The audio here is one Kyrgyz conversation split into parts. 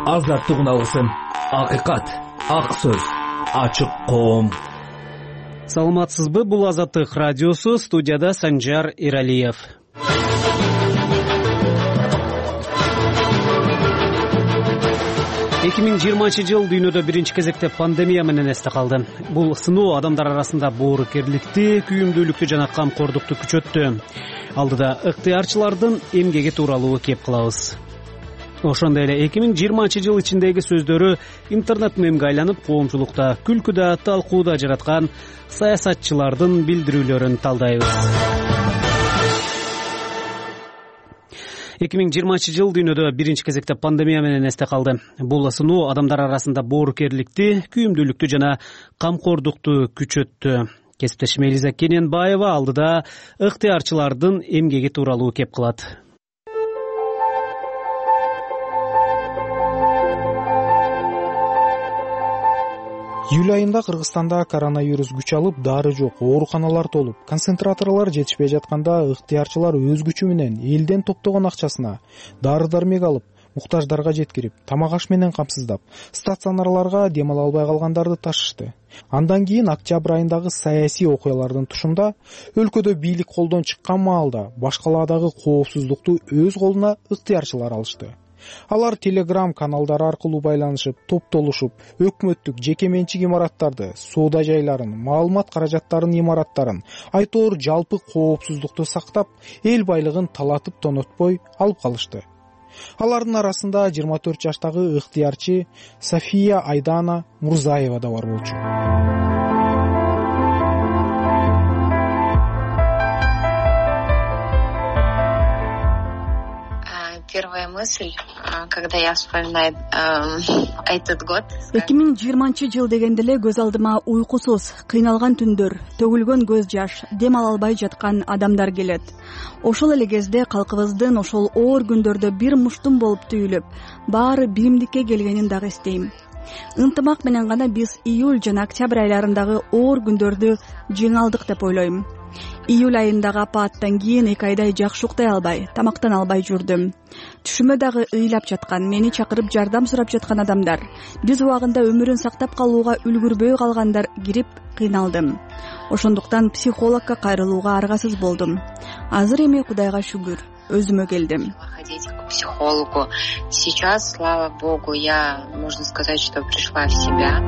азаттык алсын, акыйкат, ак сөз, ачык коом. Саламатсызбы, бул Азаттык радиосу, студияда Санжар Иралиев. Жыл дүйнөдө биринчи кезекте пандемия менен эсте калды. Бул сыноо адамдар арасында боорукерликти, күйүмдүүлүктү жана камкордукту күчөттү. Алдыда ыктыярчылардын эмгеги тууралуу кеп кылабыз. Ошондой эле 2020 жыл ичиндеги сөздөрү интернет мемге айланып, коомчулукта күлкүдө, талкууда жараткан саясатчылардын билдирүүлөрүн талдайбыз. 2020 жыл дүйнөдө биринчи кезекте пандемия менен эсте калды. Бул сыноо адамдар арасында боорукерликти, күйүмдүүлүктү жана камкордукту күчөттү. Кесиптешим Элиза Кененбаева алдыда ыктыярчылардын эмгеги тууралуу кеп кылат. Июль айында Кыргызстанда коронавирус күч алып, дары жок, ооруканалар толуп, концентраторлор жетишпей жатканда ыктыярчылар өз күчү менен элден топтогон акчасына дары-дармек алып, муктаждарга жеткирип, тамак аш менен камсыздап, стационарларга дем ала албай калгандарды ташышты. Андан кийин октябрь айындагы саясий окуялардын тушунда өлкөдө бийлик колдон чыккан маалда башкалаадагы коопсуздукту өз колуна ыктыярчылар алышты. Алар телеграм каналдары аркылуу байланышып, топтолушуп, өкмөттүк жеке менчик имараттарды, соода жайларын, маалымат каражаттарын имараттарын, айтоор жалпы коопсуздукту сактап, эл байлыгын талатып тонотпой алып калышты. Алардын арасында 24 жаштагы ыктыярчы София Айдана Мурзаева да бар болчу. Первая мысль, когда я вспоминаю этот год. 2020 жыл дегенде эле көз алдыма уйкусуз, кыйналган түндөр, төгүлгөн көз жаш, дем ала албай жаткан адамдар келет. Ошол эле кезде калкыбыздын ошол оор күндөрдө бир муштум болуп түйүлүп, баары биримдикке келгенин дагы эстейм. Ынтымак менен гана биз июль жана октябрь айларындагы оор күндөрдү жеңе алдык деп ойлойм. Июль айындагы апааттан кийин 2 айдай жакшы уктай албай, тамактан албай жүрдүм. Түшүмө дагы ыйлап жаткан, мени чакырып жардам сурап жаткан адамдар, биз убагында өмүрүн сактап калууга үлгүрбөй калгандар кирип кыйналдым. Ошондуктан психологко кайрылууга аргасыз болдум. Азыр эми Кудайга шүгүр, өзүмө келдим. Ходить к психологу. Сейчас, слава Богу, я, можно сказать, что пришла в себя.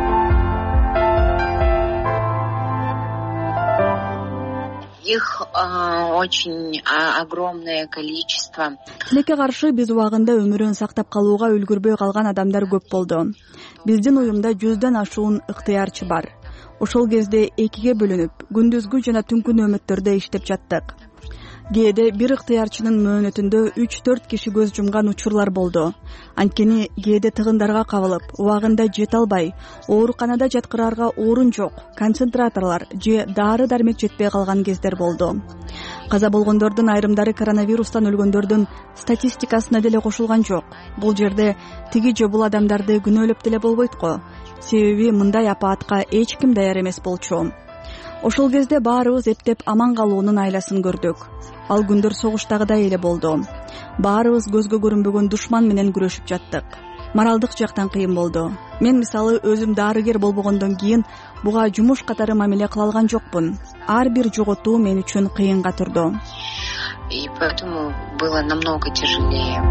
Их очень огромное количество. Тилекке каршы биз убагында өмүрүн сактап калууга үлгүрбөй калган адамдар көп болду. Биздин уюмда 100дөн ашуун ыктыярчы бар. Ошол кезде 2ге бөлүнүп, күндүзгү жана түнкү нөөмөттөрдө иштеп жаттык. Кээде бир ыктыярчынын мөөнөтүндө 3-4 киши көз жумган учурлар болду. Анткени кээде тыгындарга кабылып, убагында жете албай, ооруканада жаткырарга орун жок, концентраторлор же дары-дармек жетпей калган кездер болду. Каза болгондордун айрымдары коронавирустан өлгөндөрдүн статистикасына деле кошулган жок. Бул жерде тиги же бул адамдарды күнөөлөп деле болбойт го. Себеби мындай апаатка эч ким даяр эмес болчу. Ошол кезде баарыбыз эптеп аман калуунун айласын көрдүк. Ал күндөр согуштагыдай эле болду. Баарыбыз көзгө көрүнбөгөн душман менен күрөшүп жаттык. Моралдык жактан кыйын болду. Мен мисалы өзүм дарыгер болбогондон кийин буга жумуш катары мамиле кыла алган жокмун. Ар бир жоготуу мен үчүн кыйынга турду. И поэтому было намного тяжелее.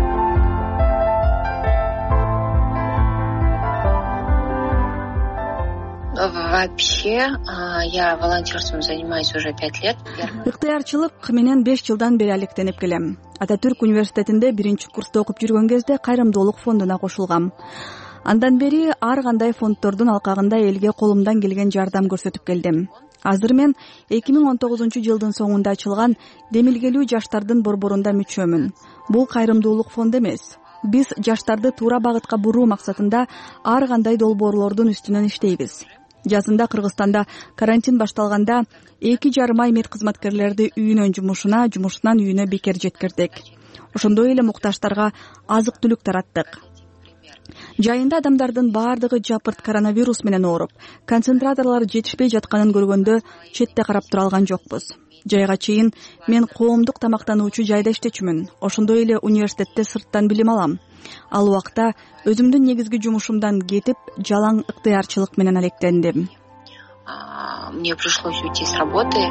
Вообще, я волонтерством занимаюсь уже 5 лет. Ыктыярчылык менен 5 жылдан бери алектенип келем. Ататүрк университетинде 1-курста окуп жүргөн кезде кайрымдуулук фондуна кошулгам. Андан бери ар кандай фонддордун алкагында элге колумдан келген жардам көрсөтүп келдим. Азыр мен 2019 жылдын соңунда ачылган демилгелүү жаштардын борборунда мүчөмүн. Бул кайрымдуулук фонду эмес. Биз жаштарды туура багытка буруу максатында ар кандай долбоорлордун үстүнөн иштейбиз. Жазында Кыргызстанда карантин башталганда 2,5 ай медкызматкерлерди үйүнөн жумушунан үйүнө бекер жеткирдик. Ошондой эле муктаждарга азык-түлүк тараттык. Жайында адамдардын баардыгы жапырт коронавирус менен ооруп, концентраторлор жетишпей жатканын көргөндө четте карап тура алган жокпуз. Жайга чейин мен коомдук тамактануучу жайда иштечүмүн. Ошондой эле университетте сырттан билим алам. Ал убакта өзүмдүн негизги жумушумдан кетип, жалаң ыктыярчылык менен алектендим. Мне пришлось уйти с работы.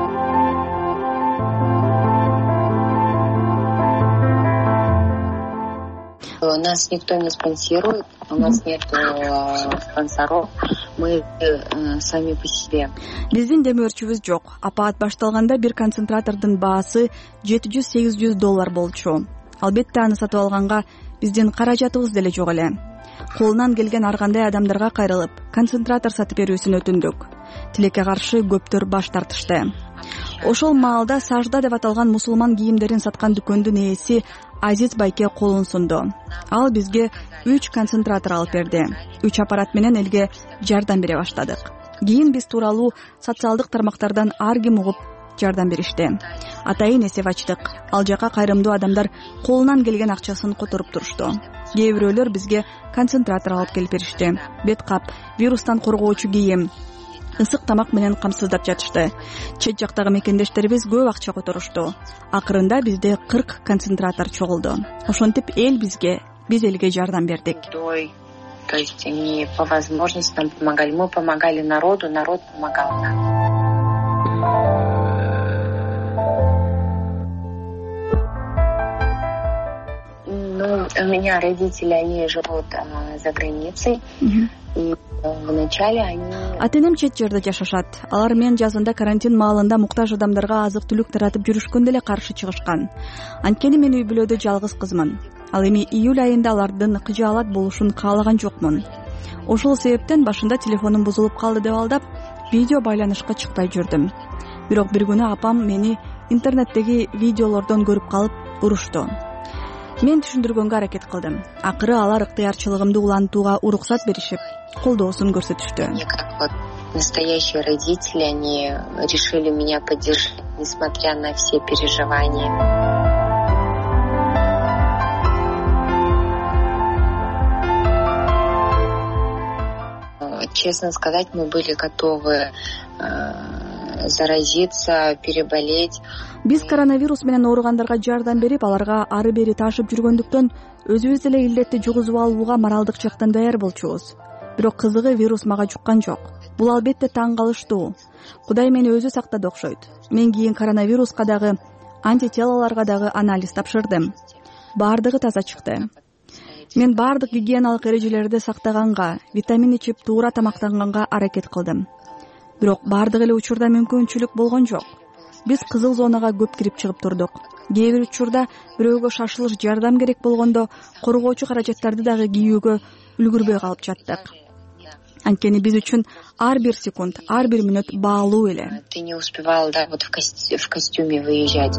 Нас никто не спонсирует, у нас нет спонсоров, мы сами по себе. Биздин демөөрчүбүз жок. Апаат башталганда бир концентратордун баасы $700-800 болчу. Албетте аны сатып алганга биздин каражатыбыз деле жок эле. Колунан келген ар кандай адамдарга кайрылып, концентратор сатып берүүсүн өтүндүк. Тилекке каршы көптөр баш тартышты. Ошол маалда сажда деп аталган мусулман кийимдерин саткан дүкөндүн ээси Азиз байке колун сунду. Ал бизге 3 концентратор алып берди. 3 аппарат менен элге жардам бере баштадык. Кийин биз тууралуу социалдык тармактардан ар ким угуп жардам беришти. Атайын эсеп ачтык. Ал жака кайрымдуу адамдар колунан келген акчасын которуп турушту. Кээ бирөөлөр бизге концентратор алып келип беришти. Бет кап, вирустан коргоочу кийим, ысык тамак менен камсыздап жатышты. Чет жактагы мекендештерибиз көп акча которушту. Акырында бизде 40 концентратор чогулду. Ошентип эл бизге, биз элге жардам бердик. То есть они по возможности нам помогали. Мы помогали народу, народ помогал нам. У меня родители, они живут за границей. И вначале они... Атенем чет жерде жашашат. Алар мен жазында карантин маалында муктаж адамдарга азык-түлүк таратып жүрүшкөндө эле каршы чыгышкан. Анткени мен үй бүлөдө жалгыз кызмын. Ал эми июль айында алардын кыжаалат болушун каалаган жокмун. Ошол себептен башында телефонум бузулуп калды деп алдап, видео байланышка чыкпай жүрдүм. Бирок бир күнү апам мени интернеттеги видеолордон көрүп калып урушту. Мен түшүндүргөнгө аракет кылдым. Акыры алар ыктыярчылыгымды улантууга уруксат беришип, колдоосун көрсөтүштү. Мне как вот настоящие родители, они решили меня поддержать, несмотря на все переживания. Честно сказать, мы были готовы заразиться, переболеть. Биз коронавирус менен ооругандарга жардам берип, аларга ары бери ташып жүргөндүктөн өзүбүз деле илдетти жугузуп алууга моралдык жактан даяр болчубуз. Бирок кызыгы вирус мага жуккан жок. Бул албетте таң калыштуу. Кудай мени өзү сактады окшойт. Мен кийин коронавируска дагы, антителолорго дагы анализ тапшырдым. Баардыгы таза чыкты. Мен баардык гигиеналык эрежелерди сактаганга, витамин ичип, туура тамактанганга аракет кылдым. Бирок баардык эле учурда мүмкүнчүлүк болгон жок. Биз кызыл зонага көп кирип чыгып турдук. Кээ бир учурда бирөөгө шашылыш жардам керек болгондо коргоочу каражаттарды дагы кийүүгө үлгүрбөй калып жаттык. Анткени биз үчүн ар бир секунд, ар бир мүнөт баалуу эле. Ты не успевал, да, вот в костюме выезжать.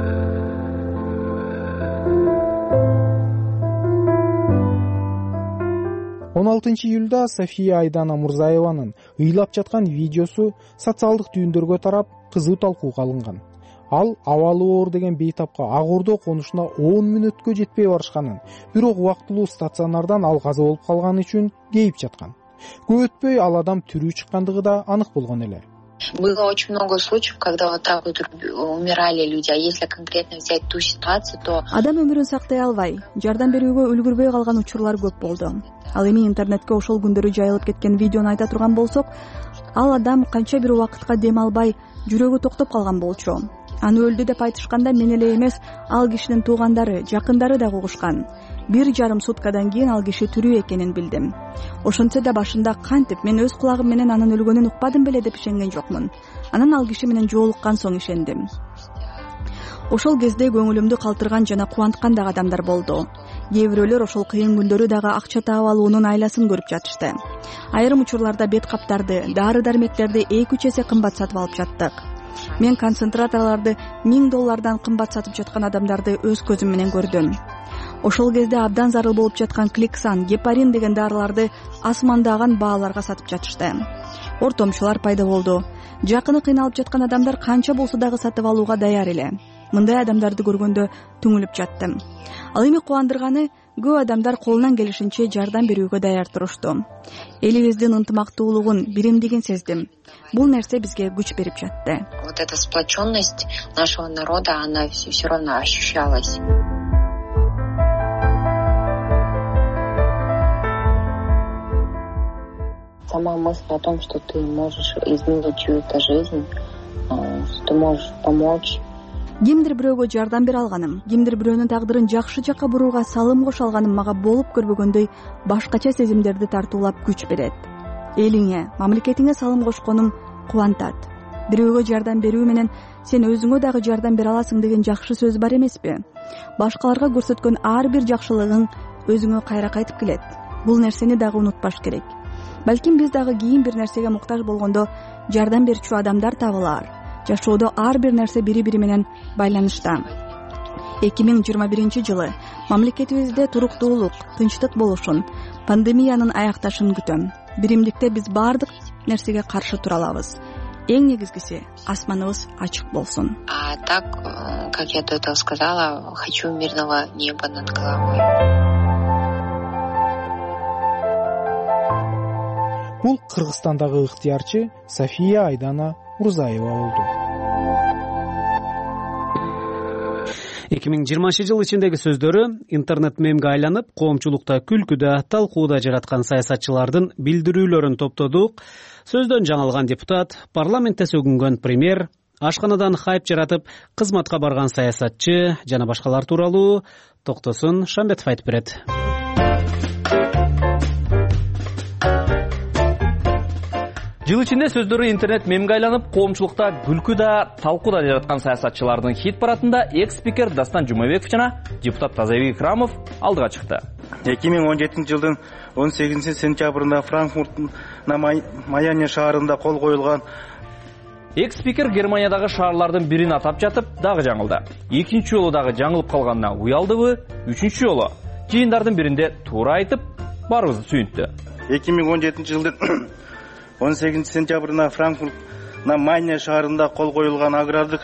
Он 6 июлда София Айдана Мурзаеванын ыйлап жаткан видеосу социалдык түйүндөргө тарап, кызуу талкууга алынган. Ал абалы оор деген бейтапка Ак Ордо конушуна 10 мүнөткө жетпей барышканын, бирок убактылуу стационардан ал каза болуп калганы үчүн кейип жаткан. Көп өтпөй ал адам тирүү чыккандыгы да анык болгон эле. Было очень много случаев, когда вот так вот умирали люди. А если конкретно взять ту ситуацию, то... Адам өмүрүн сактай албай, жардам берүүгө үлгүрбөй калган учурлар көп болду. Ал эми интернетке ошол күндөрү жайылып кеткен видеону айта турган болсок, ал адам канча бир убакытка дем албай, жүрөгү токтоп калган болчу. Аны өлдү деп айтышканда мен эле эмес, ал кишинин туугандары, жакындары да угушкан. 1,5 суткадан кийин ал киши тирүү экенин билдим. Ошентсе да башында кантип мен өз кулагым менен анын өлгөнүн укпадым беле деп ишенген жокмун. Анан ал киши менен жолуккан соң ишендим. Ошол кезде көңүлүмдү калтырган жана кубанткан дагы адамдар болду. Кээ бирөөлөр ошол кыйын күндөрү дагы акча таап алуунун айласын көрүп жатышты. Айрым учурларда бет каптарды, дары-дармектерди 2-3 эсе кымбат сатып алып жаттык. Мен концентраторлорду $1000 кымбат сатып жаткан адамдарды өз көзүм менен көрдүм. Ошол кезде абдан зарыл болуп жаткан Кликсан, Гепарин деген дарыларды асмандаган бааларга сатып жатышты. Ортомчулар пайда болду. Жакыны кыйналып жаткан адамдар канча болсо дагы сатып алууга даяр эле. мындай адамдарды көргөндө түңүлүп жаттым. Ал эми кубандырганы көп адамдар колунан келишинче жардам берүүгө даяр турушту. Элибиздин ынтымактуулугун, биримдигин сездим. Бул нерсе бизге күч берип жатты. Вот эта сплоченность нашего народа, она все равно ощущалась. Сама мысль о том, что ты можешь изменить чью-то жизнь, что ты можешь помочь. Кимдир бирөөгө жардам бере алганым, кимдир бирөөнүн тагдырын жакшы жакка бурууга салым кошо алганым мага болуп көрбөгөндөй башкача сезимдерди тартуулап күч берет. Элиңе, мамлекетиңе салым кошконуң кубантат. Бирөөгө жардам берүү менен сен өзүңө дагы жардам бере аласың деген жакшы сөз бар эмеспи? Башкаларга көрсөткөн ар бир жакшылыгың өзүңө кайра кайтып келет. Бул нерсени дагы унутпаш керек. Балким биз дагы кийин бир нерсеге муктаж болгондо жардам берчү адамдар табылар. Жашоодо ар бир нерсе бири-бири менен байланышта. 2021 мамлекетибизде туруктуулук, тынчтык болушун, пандемиянын аякташын күтөм. Биримдикте биз баардык нерсеге каршы тура алабыз. Эң негизгиси асманыбыз ачык болсун. А так, как я до этого сказала, хочу мирного неба над головой. Бул Кыргызстандагы ыктыярчы София Айдана Урзаева болду. 2020 жыл ичиндеги сөздөрү интернет мемге айланып, коомчулукта күлкүдө, талкууда жараткан саясатчылардын билдирүүлөрүн топтодук. Сөздөн жаңылган депутат, парламентте сөгүнгөн премьер, ашканадан хайп жаратып, кызматка барган саясатчы жана башкалар тууралуу Токтосун Шамбетов айтып берет. Жыл ичинде сөздөрү интернет мемге айланып, коомчулукта күлкүдө, талкууда жараткан саясатчылардын хит парадында экс-спикер Дастан Жумабеков жана депутат Тазабек Икрамов алдыга чыкты. 2017 жылдын 18 сентябрында Франкфурттун на Майане шаарында кол коюлган экс-спикер Германиядагы шаарлардын бирин атап жатып, дагы жаңылды. Экинчи жолу дагы жаңылып калганына уялдыбы? Үчүнчү жолу жыйындардын биринде туура айтып, баарыбызды сүйүнттү. 2017 жылдын 18 сентябрында Франкфурт на Майне шаарында кол коюлган агрардык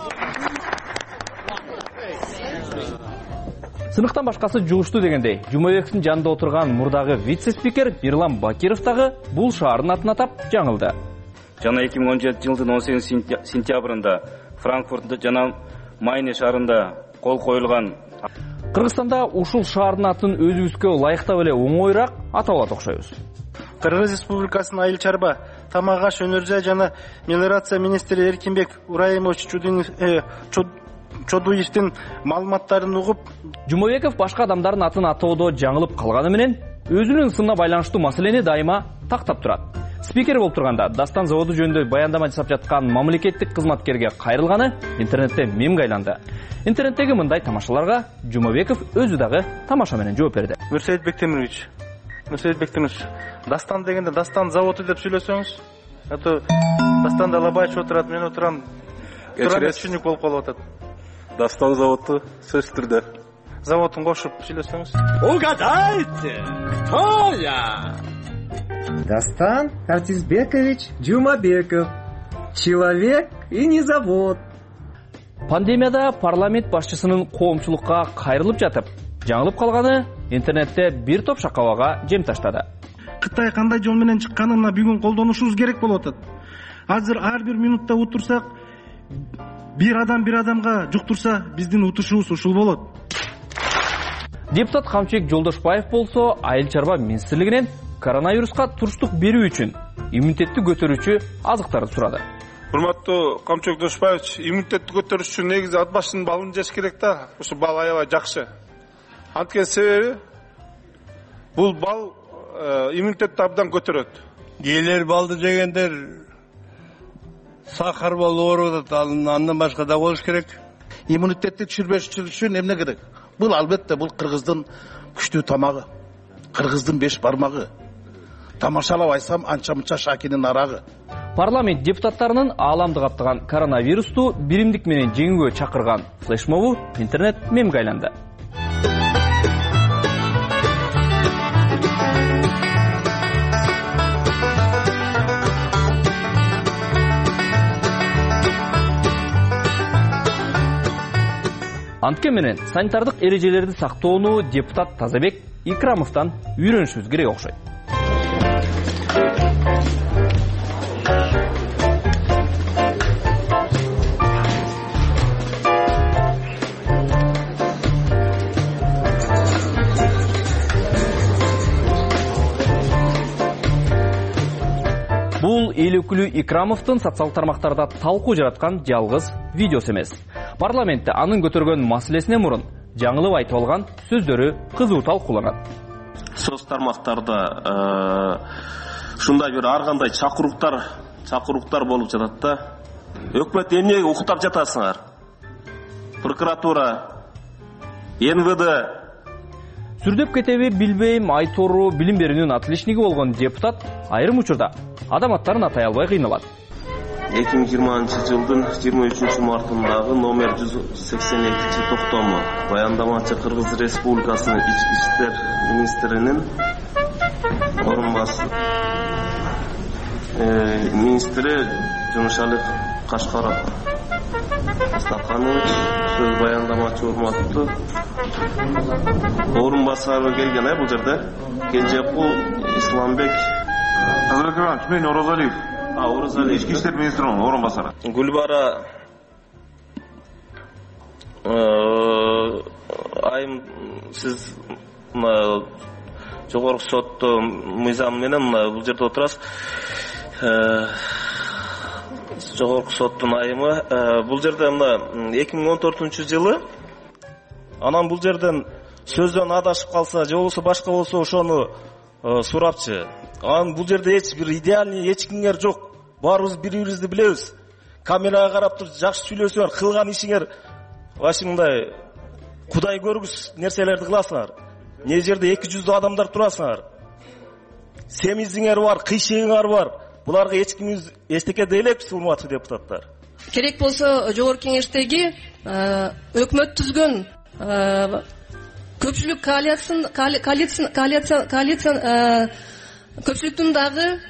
сыныктан башкасы жугушту дегендей, Жумабековдун жанында отурган мурдагы вице-спикер Бирлан Бакиров дагы бул шаардын атын атап жаңылды. Жана 2017 жылдын 18 сентябрында Франкфурт жана Майне шаарында кол коюлган. Кыргызстанда ушул шаардын атын өзүбүзгө ылайыктап эле оңоюраак аталат окшойбуз. Кыргыз Республикасынын айыл чарба, тамак аш өнөр-жай жана мелиорация министри Эркинбек Ураимович Чодуевдин маалыматтарын угуп, Жумабеков башка адамдардын атын атоодо жаңылып калганы менен өзүнүн ысымына байланыштуу маселени дайыма тактап турат. Спикер болуп турганда Дастан заводу жөнүндө баяндама жасап жаткан мамлекеттик кызматкерге кайрылганы интернетте мемге айланды. Интернеттеги мындай тамашаларга Жумабеков өзү дагы тамаша менен жооп берди. Мирсаид Бектемирович, Дастан дегенде Дастан заводу деп сүйлөсөңүз, аты Дастан Далабаевич отурат, мен отурам. Түшүнүк болуп калып атат. Дастан заводу сөз түрдө. Заводун кошуп сүйлөсөңүз. Угадайте, кто я? Дастан Артизбекович Жумабеков. Человек и не завод. Пандемияда парламент башчысынын коомчулукка кайрылып жатып, жаңылып калганы интернетте бир топ шакабага жем таштады. Кытай кандай жол менен чыкканына бүгүн колдонушубуз керек болуп атат. Азыр ар бир минутта утурсак, бир адамга жуктурса, биздин утушубуз ушул болот. Депутат Камчыбек Жолдошбаев болсо, айыл чарба министрлигинен коронавируска туруштук берүү үчүн иммунитетти көтөрүүчү азыктарды сурады. Урматтуу Камчыбек Жолдошбаевич, иммунитетти көтөрүш үчүн негизи ат башын балын жеш керек да. Ушу бал аябай жакшы. Анткени себеби бул бал иммунитетти абдан көтөрөт. Келер балды жегендер сахар болуп ооруп атат, андан башка да болуш керек. Иммунитетти түшүрбөш үчүн эмне керек? Бул албетте бул Кыргыздын күчтүү тамагы, Кыргыздын 5 бармагы. Тамашалап айсам анча-мынча шакинин арагы. Парламент депутаттарынын ааламды каптаган коронавирусту биримдик менен жеңүүгө чакырган флешмобу интернет мемге айланды. Антке менен санитардык эрежелерди сактоону депутат Тазабек Икрамовдон үйрөнүшүбүз керек окшойт. Бул эл өкүлү Икрамовдун социалдык тармактарда талкуу жараткан жалгыз видеосу эмес. Парламентте анын көтөргөн маселесине мурун жаңылып айтып алган сөздөрү кызуу талкууланат. Соц тармактарда ушундай бир ар кандай чакыруктар болуп жатат да. Өкмөт эмнеге уктап жатасыңар? Прокуратура, НВД. Сүрдөп кетеби билбейм, айтору билим берүүнүн отличниги болгон депутат айрым учурда адам аттарын атай албай кыйналат. 2020 жылдын 23 мартындагы номер 182 токтому баяндамачы Кыргыз Республикасынын ички иштер министринин министри Жумушалик Кашкаров Стаханович сөз баяндамачы урматтуу орун басары келген бул жерде Келжекул Исламбек Азарбек мен Оразалиев. Оразалиев. Ички иштер министринин орун басары. Гүлбара айым сиз жогорку соттун мыйзамы менен бул жерде отурасыз. Жогорку соттун айымы бул жерде 2014 жылы анан бул жерден сөздөн адашып калса же болбосо башка болсо ошону сурапчы. Анан бул жерде эч бир идеальный эч кимдер жок. Баарыбыз бири-бирибизди билебиз. Камерага карап туруп жакшы сүйлөсөңөр, кылган ишиңер башыңдай Кудай көргүс нерселерди кыласыңар. Не жерде 200 адамдар турасыңар. Семизиңер бар, кыйшыгыңар бар. Буларга эч ким эчтеке дей элекпиз, урматтуу депутаттар. Керек болсо жогорку кеңештеги өкмөт түзгөн көпчүлүк коалиция көпчүлүктүн дагы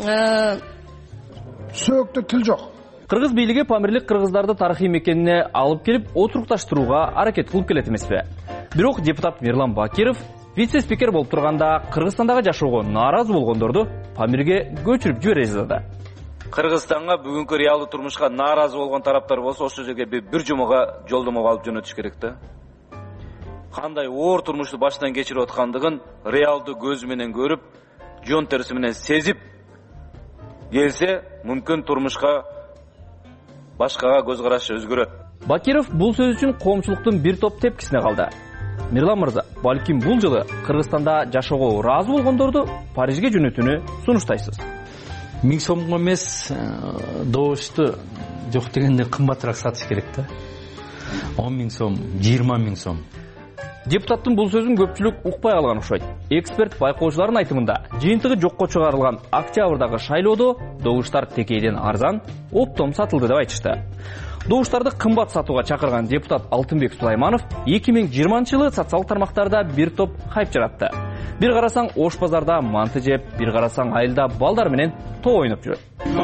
сөктө тил жок. Кыргыз бийлиги Памирлик кыргыздарды тарыхый мекенине алып келип отурукташтырууга аракет кылып келет эмеспи? Бирок депутат Мирлан Бакиров вице-спикер болуп турганда Кыргызстандагы жашоого нааразы болгондорду Памирге көчүрүп жибере жаздады. Кыргызстанга бүгүнкү реалдуу турмушка нааразы болгон тараптар болсо, ошол жерге бир жумага жолдомо алып жөнөтүш керек да. Кандай оор турмушту башынан кечирип аткандыгын реалдуу көзү менен көрүп, жон терisi менен сезип келсе, мүмкүн турмушка башкага көз карашы өзгөрөт. Бакиров бул сөз үчүн коомчулуктун бир топ тепкисине калды. Мирлан мырза, балким бул жылы Кыргызстанда жашоого ыраазы болгондорду Парижге жөнөтүүнү сунуштайсыз. 1000 сомго эмес, добушту жок дегенде кымбатыраак сатыш керек да. 10 000 сом, 20 000 сом. Депутаттын бул сөзүн көпчүлүк укпай калган окшойт. Эксперт байкоочулардын айтымында, жыйынтыгы жокко чыгарылган октябрдагы шайлоодо добуштар текейден арзан, оптом сатылды деп айтышты. Добуштарды кымбат сатууга чакырган депутат Алтынбек Сулайманов 2020 жылы социалдык тармактарда бир топ хайп жаратты. Бир карасаң ош базарда манты жеп, бир карасаң айылда балдар менен тоо ойноп жүрөт.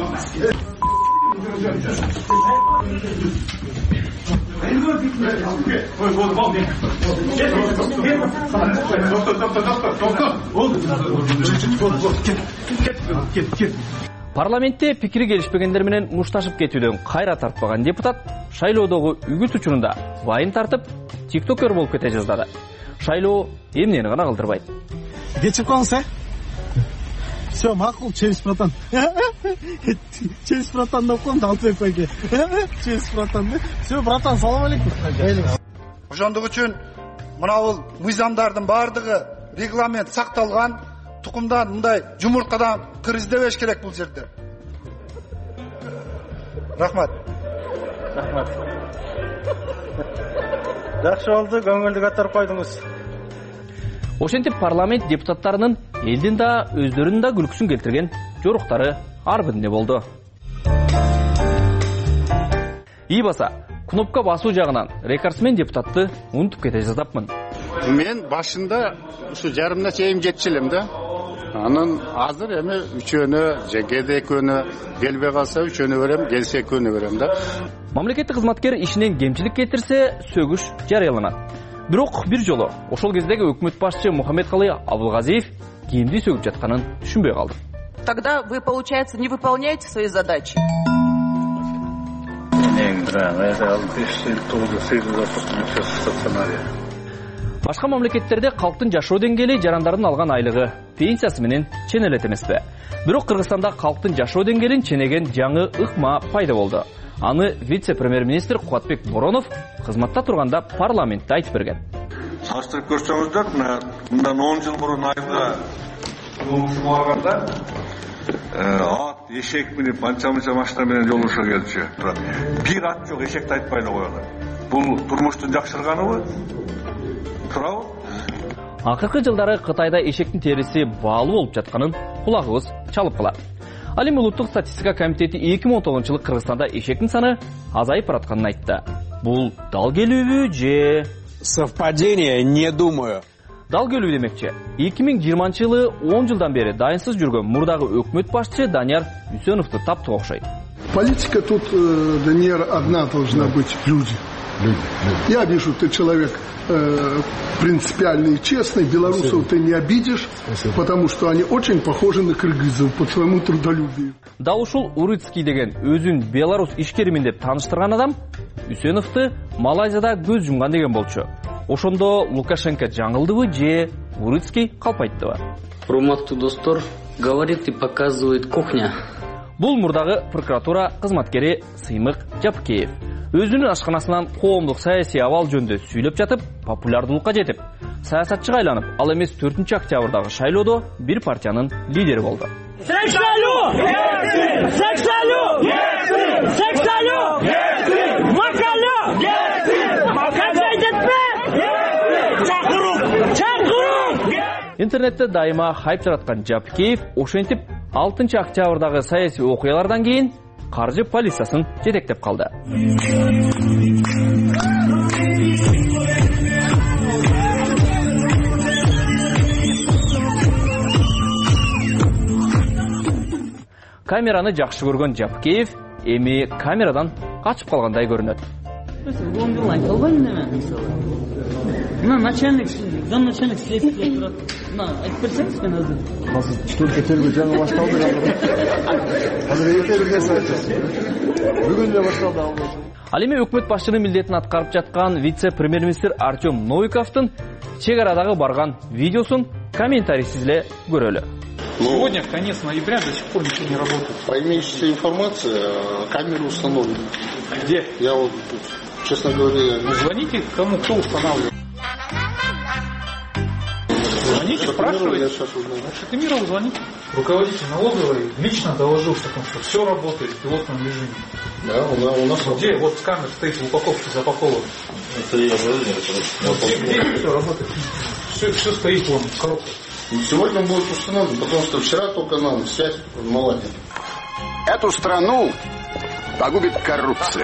Парламентте пикири келишпегендер менен мушташып кетүүдөн кайра тартпаган депутат шайлоодогу үгүт учурунда вайын тартып, тиктокер болуп кете жаздады. Шайлоо эмнени гана кылдырбайт. Кечип калыңыз, Все, макул, через братан. Через братан деп коем, Алтыбек байке. Через братан. Все, братан, салам алейкум. Ошондук үчүн мына бул мыйзамдардын баардыгы регламент сакталган. Тукумдан мындай жумурткадан кыр издебеш керек бул жерде. Рахмат. Рахмат. Жакшы болду, көңүлдү көтөрүп койдуңуз. Ошентип парламент депутаттарынын элдин да өздөрүнүн да күлкүсүн келтирген жоруктары ар биринде болду. Ийбаса, кнопка басуу жагынан рекордсмен депутатты унутуп кете жаздапмын. Мен башында ушу жарымына чейин жетчү элем да. Анын азыр эми үчөөнө же кээде экөөнө келбей калса үчөөнө берем, келсе экөөнө берем да. Мамлекеттик кызматкер ишинен кемчилик кетирсе, сөгүш жарыяланат. Бирок бир жолу ошол кездеги өкмөт башчы Мухаммедкалый Абылгазиев кимди сөгүп жатканын түшүнбөй калды. Тогда вы, получается, не выполняете свои задачи? Башка мамлекеттерде калктын жашоо деңгээли жарандардын алган айлыгы, пенсиясы менен ченелет эмеспи. Бирок Кыргызстанда калктын жашоо деңгээлин ченеген жаңы ыкма пайда болду. Аны вице-премьер-министр Кубатбек Боронов кызматта турганда парламентте айтып берген. Салыштырып көрсөңүздөр, мындан 10 жыл мурун айга жолугушуп барганда ат, эшек минип, анча-мынча машина менен жолугушууга келчү турат. Бир ат жок, эшекти айтпай эле коелу. Бул турмуштун жакшырганыбы? Турабы? Акыркы жылдары Кытайда эшектин териси баалуу болуп жатканын кулагыбыз чалып калат. Ал эми улуттук статистика комитети 2019-жылы Кыргызстанда эшектин саны азайып баратканын айтты. Бул дал келүүбү же совпадение, не думаю. Дал келүү демекчи. 2020-жылы 10 жылдан бери дайынсыз жүргөн мурдагы өкмөт башчы Данияр Үсөновду таптыга окшойт. Политика тут, Данияр, одна должна быть — люди. Я вижу, ты человек принципиальный и честный, белорусов ты не обидишь, потому что они очень похожи на кыргызов по своему трудолюбию. Дал ушул Урыцкий деген өзүн белорус ишкеримин деп тааныштырган адам Үсөновду Малайзияда көз жумган деген болчу. Ошондо Лукашенко жаңылдыбы же Урыцкий калпайттыбы? Урматтуу достор, говорит и показывает кухня. Бул мурдагы прокуратура кызматкери Сыймык Жапкеев. Өзүнүн ашканасынан коомдук саясий абал жөнүндө сүйлөп жатып, популярдуулукка жетип, саясатчыга айланып, ал эмес 4-октябрдагы шайлоодо бир партиянын лидери болду. Интернетте дайыма хайп жараткан Жапкеев ошентип 6-октябрдагы саясий окуялардан кийин каржы полициясын жетектеп калды. Камераны жакшы көргөн Жапкеев эми камерадан качып калгандай көрүнөт. Начальник следствия турат. Айтып берсеңиз мен азыр. Только тергөө жаңы башталды. Азыр эрте бир нерсе айтасыз. Бүгүн эле башталды. Ал эми өкмөт башчынын милдетин аткарып жаткан вице-премьер-министр Артем Новиковдун чек арадагы барган видеосун комментарийсиз эле көрөлү. Сегодня конец ноября, до сих пор ничего не работает. По имеющейся информации, камеры установлены. Где? Я вот, честно говоря... Звоните кому, кто устанавливает. Звоните, спрашивайте. Значит, Эмирову звоните. Руководитель налоговой лично доложился о том, что все работает в пилотном режиме. Да, у нас... Где? Вот камера стоит в упаковке запакована. Это я Владимир. Вот где все работает? Все стоит вон в коробке. Сегодня будет установлено, потому что вчера только нам связь наладили. Эту страну погубит коррупция.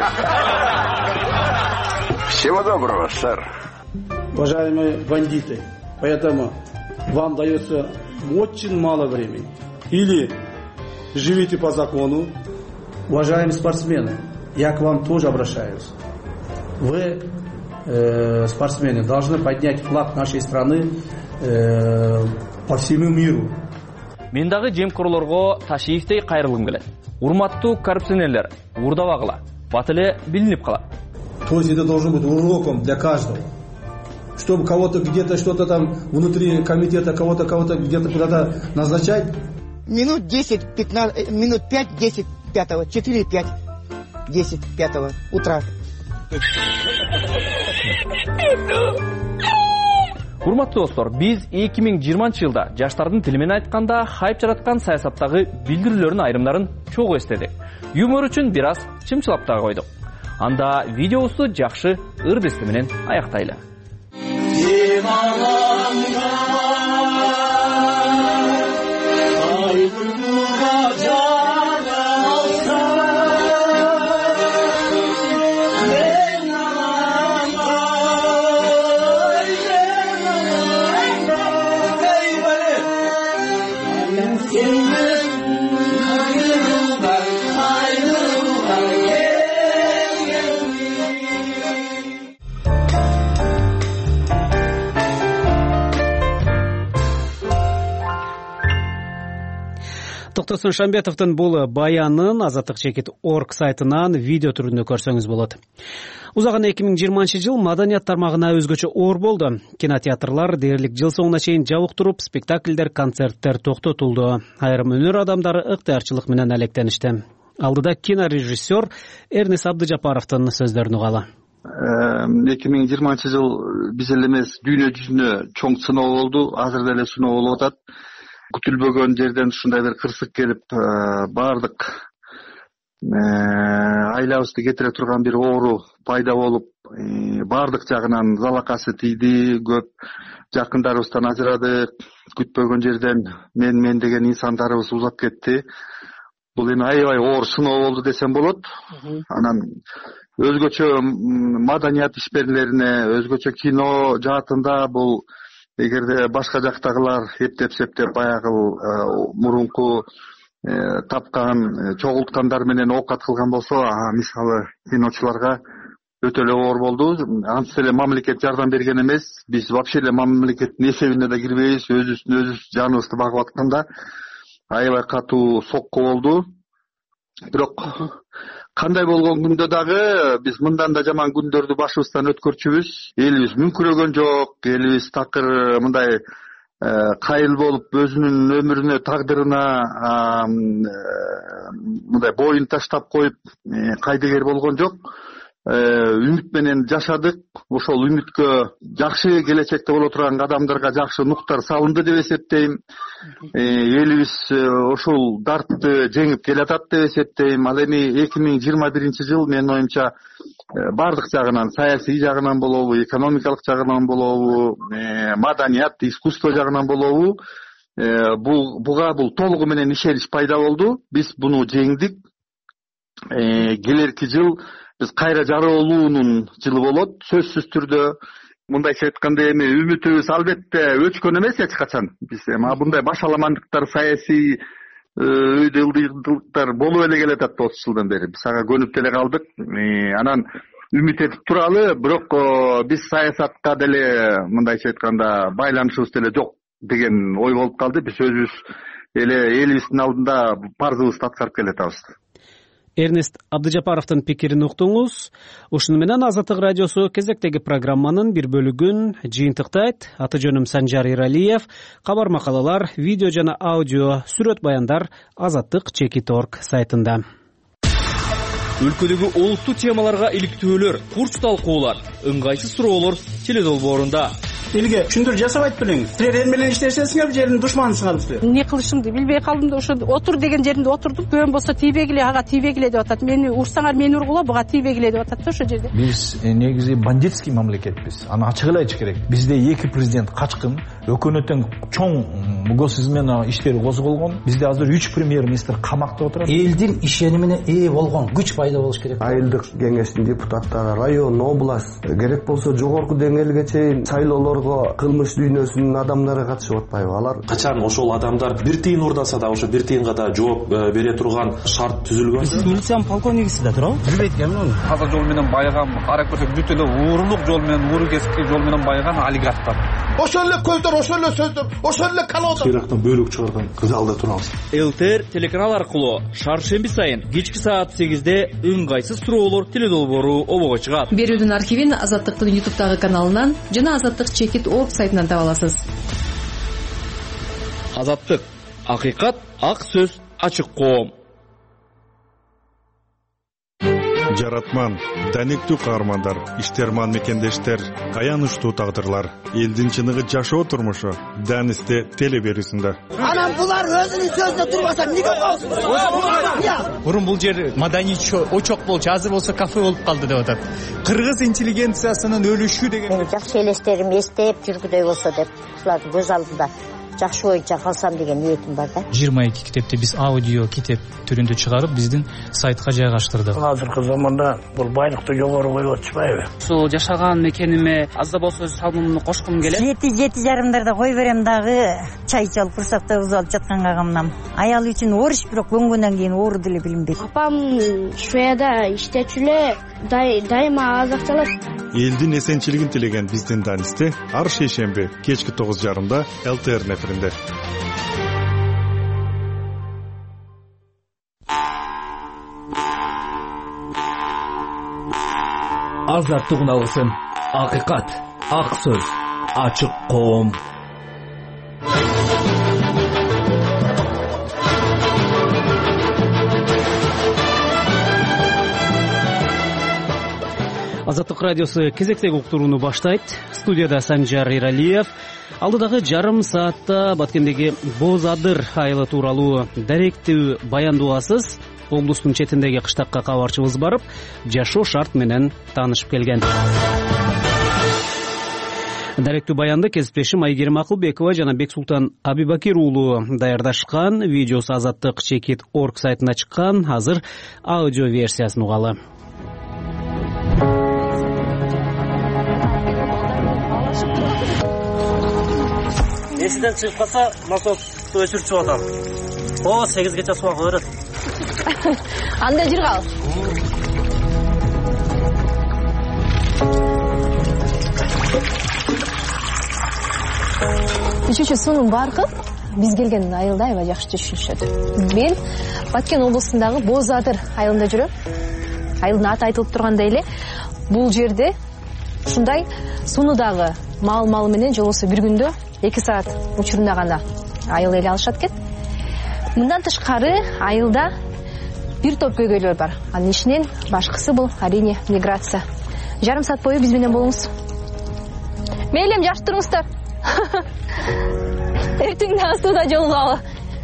Всего доброго, сэр. Уважаемые бандиты, поэтому вам дается очень мало времени. Или живите по закону. Уважаемые спортсмены, я к вам тоже обращаюсь. Вы, спортсмены, должны поднять флаг нашей страны по всему миру. Мен дагы жемкорлорго Ташиевдей кайрылгым келет. Урматтуу коррупционерлер, урдабагыла, бат эле билинип калат. То есть это должен быть уроком для каждого. Чтобы кого-то где-то что-то там внутри комитета, кого-то где-то куда-то назначать. Минут 10-15, минут 5-10 5-го, 4-5, 10 5 утра. Урматтуу достор, биз 2020-жылда жаштардын тили менен айтканда хайп жараткан саясаттагы билдирүүлөрдүн айрымдарын чогуу эстедик. Юмор үчүн бир аз чымчылап да койдук. Анда видеобузду жакшы ыр-бести менен аяктайлы. Токтосун Шамбетовдун бул баянын Азаттык.org сайтынан видео түрүндө көрсөңүз болот. Узаган 2020 жыл маданият тармагына өзгөчө оор болду. Кинотеатрлар дээрлик жыл соңуна чейин жабык туруп, спектакльдер, концерттер токтотулду. Айрым өнөр адамдары ыктыярчылык менен алектеништи. Алдыда кинорежиссер Эрнест Абдыжапаровдун сөздөрүн угалы. 2020 жыл биз эле эмес, дүйнө жүзүнө чоң сыноо болду. Азыр деле сыноо болуп атат. Күтүлбөгөн жерден ушундай бир кырсык келип, баардык айлабызды кетире турган бир оору пайда болуп, баардык жагынан залакасы тийди, көп жакындарыбыздан ажырадык, күтпөгөн жерден мен деген инсандарыбыз узап кетти. Бул эми аябай оор сыноо болду десем болот. Анан өзгөчө маданият ишмерлерине, өзгөчө кино жаатында бул эгерде башка жактагылар эптеп баягы мурунку тапкан, чогулткандар менен оокат кылган болсо, мисалы киночуларга өтө эле оор болду. Антип эле мамлекет жардам берген эмес. Биз вообще эле мамлекеттин эсебине да кирбейбиз. Өзүбүздүн жаныбызды багып атканда аябай катуу сокку болду. Бирок кандай болгон күндө дагы биз мындан да жаман күндөрдү башыбыздан өткөрчүбүз. Элибиз мүнкүрөгөн жок, элибиз такыр мындай кайыл болуп өзүнүн өмүрүнө, тагдырына мындай боюн таштап коюп кайдыгер болгон жок. Үмүт менен жашадык. Ошол үмүткө жакшы келечекте боло турган адамдарга жакшы нуктар салынды деп эсептейм. Элибиз ошол дартты жеңип келатат деп эсептейм. Ал эми 2021 жыл менин оюмча бардык жагынан, саясий жагынан болобу, экономикалык жагынан болобу, маданият, искусство жагынан болобу, бул толугу менен ишенич пайда болду. Биз буну жеңдик. Келерки жыл биз кайра жаралуунун жылы болот, сөзсүз түрдө. Мындайча айтканда эми үмүтүбүз албетте өчкөн эмес эч качан. Биз эми мындай башаламандыктар, саясий ылдыйлыктар болуп эле келатат 30 жылдан бери. Биз ага көнүп деле калдык. Анан үмүт этип туралы, бирок биз саясатка деле мындайча айтканда байланышыбыз деле жок деген ой болуп калды. Биз өзүбүз эле элибиздин алдында парзыбызды аткарып келатабыз. Эрнест Абдыжапаровдун пикирин уктуңуз. Ушуну менен Азаттык радиосу кезектеги программанын бир бөлүгүн жыйынтыктайт. Аты жөнүм Санжар Иралиев. Кабар макалалар, видео жана аудио, сүрөт баяндар Азаттык.org сайтында. Өлкөдөгү олуттуу темаларга иликтөөлөр, курс талкуулар, ыңгайсыз суроолор теледолбоорунда. Элге түшүндүрүү жасабайт белеңиз. Силер эл менен иштесеңиздер, жердин душманысыңар силер. Эмне кылышымды билбей калдым да ошо отур деген жеринде отурдум. Көн болсо тийбегиле, ага тийбегиле деп атат. Мени урсаңар мени ургула, буга тийбегиле деп атат да ошо жерде. Биз негизи бандитский мамлекетпиз. Аны ачык эле айтыш керек. Бизде эки президент качкын, өкмөттүн чоң госизмен иштери козголгон. Бизде азыр 3 премьер-министр камакта отурат. Элдин ишенимине ээ болгон күч пайда болуш керек. Айылдык кеңештин депутаттары, район, область, керек болсо жогорку деңгээлге чейин шайлоолорго кылмыш дүйнөсүнүн адамдары катышып атпайбы? Алар качан ошол адамдар бир тыйын урдаса да ошо бир тыйынга да жооп бере турган шарт түзүлгөн. Сиз милициянын полковнигисиз да туурабы? Билбейт экенмин аны. Каза жол менен байыган, арак көрсөк бүт эле уурулук жол менен, ууру кесипки жол менен байыган олигархтар. Ошол эле көздөр, ошол эле сөздөр, ошол эле колодо. Сыйрактан бөлүк чыгарган залда турабыз. ЛТР телеканал аркылуу шаршемби сайын кечки саат 8-де ыңгайсыз суроолор теледолбоору обого чыгат. Берүүдүн архивин Азаттыктын YouTube'дагы каналынан жана Азаттык.org сайтынан таба аласыз. Азаттык, акыйкат, ак сөз, ачык коом. Жаратман, даниктүү каармандар, иштерман мекендештер, аянычтуу тагдырлар, элдин чыныгы жашоо турмушу Данисте телеберүүсүндө. Анан булар өзүнүн сөзүнө турбаса эмнеге коосуң? Мурун бул жер маданий очок болчу, азыр болсо кафе болуп калды деп атат. Кыргыз интеллигенциясынын өлүшү деген. Жакшы элестерим эстеп жүргүдөй болсо деп, ушулардын көз алдында жакшы боюнча калсам деген ниетим бар да. 22 китепти биз аудио китеп түрүндө чыгарып, биздин сайтка жайгаштырдык. Азыркы заманда бул байлыкты жогору коюп атышпайбы? Ушул жашаган мекениме аз да болсо салымымды кошкум келет. 7:30 койу берем дагы, чай ичип курсакта уз алып жатканга камнам. Аял үчүн ориш, бирок көнгөндөн кийин оор деле билинбейт. Апам Шведияда иштечү эле, дайыма азакталат. Элдин эсенчилигин тилеген биздин Данисте ар шейшемби кечки 9:30 ЛТР неферинде. азаттык үналгысын, акыйкат, ак сөз, ачык коом. Азаттык радиосу кезектеги уктурууну баштайт. Студияда Санжар Иралиев. Алдыдагы жарым саатта Баткендеги Боз Адыр айылы тууралуу даректүү баяндоосуз облустун четиндеги кыштакка кабарчыбыз барып, жашоо шарт менен таанышып келген. Даректүү баянды кесиптешим Айгерим Акылбекова жана Бексултан Абибакир уулу даярдашкан. Видеосу Азаттык Чекит орг сайтына чыккан. Азыр аудио версиясын угалы. Эсиден чыгып калса, насосты өчүрүп атам. 8-ге суга берет. Анда жүр кал. Үшүнчү суунун баркы биз келген айылда аябай жакшы түшүнүшөт. Мен Баткен облусундагы Боз Адыр айылында жүрөм. Айылдын аты айтылып тургандай эле, бул жерде ушундай суунудагы мал менен жолосо бир күндө 2 саат учурунда гана айыл эли алышат экен. Мындан тышкары айылда бир топ көйгөйлөр бар. Анын ичинен башкысы бул арине миграция. Жарым саат бою биз менен болуңуз. Мейлем жаш туруңуздар. Эртең дагы сууда жолугалы.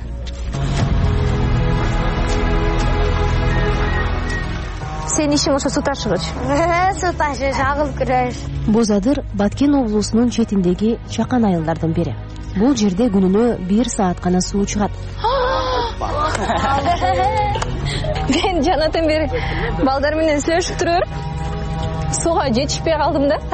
Сен ишиң ошо суу ташыгыч. Суу ташыгыч, агылып киребиз. Боз Адыр Баткен облусунун четиндеги чакан айылдардын бири. Бул жерде күнүнө 1 саат гана суу чыгат. Мен жанатан бери балдар менен сүйлөшүп туруп, сууга жетишпей калдым да.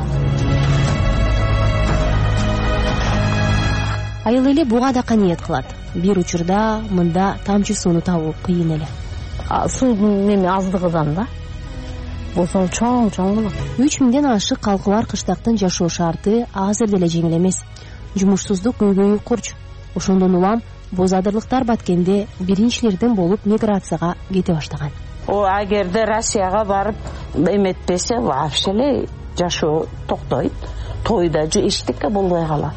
Айыл эли буга да каниет кылат. Бир учурда мында тамчы сууну табуу кыйын эле. Суунун эми аздыгыдан да. Болсо чоң болот. 3000ден ашык калкы бар кыштактын жашоо шарты азыр деле жеңил эмес. Жумушсуздук көйгөйү курч. Ошондон улам Боз Адырлыктар Баткенде биринчилерден болуп миграцияга кете баштаган. Агерде Россияга барып эметпесе, вообще эле жашоо токтойт. Тойда эчтеке болбой калат.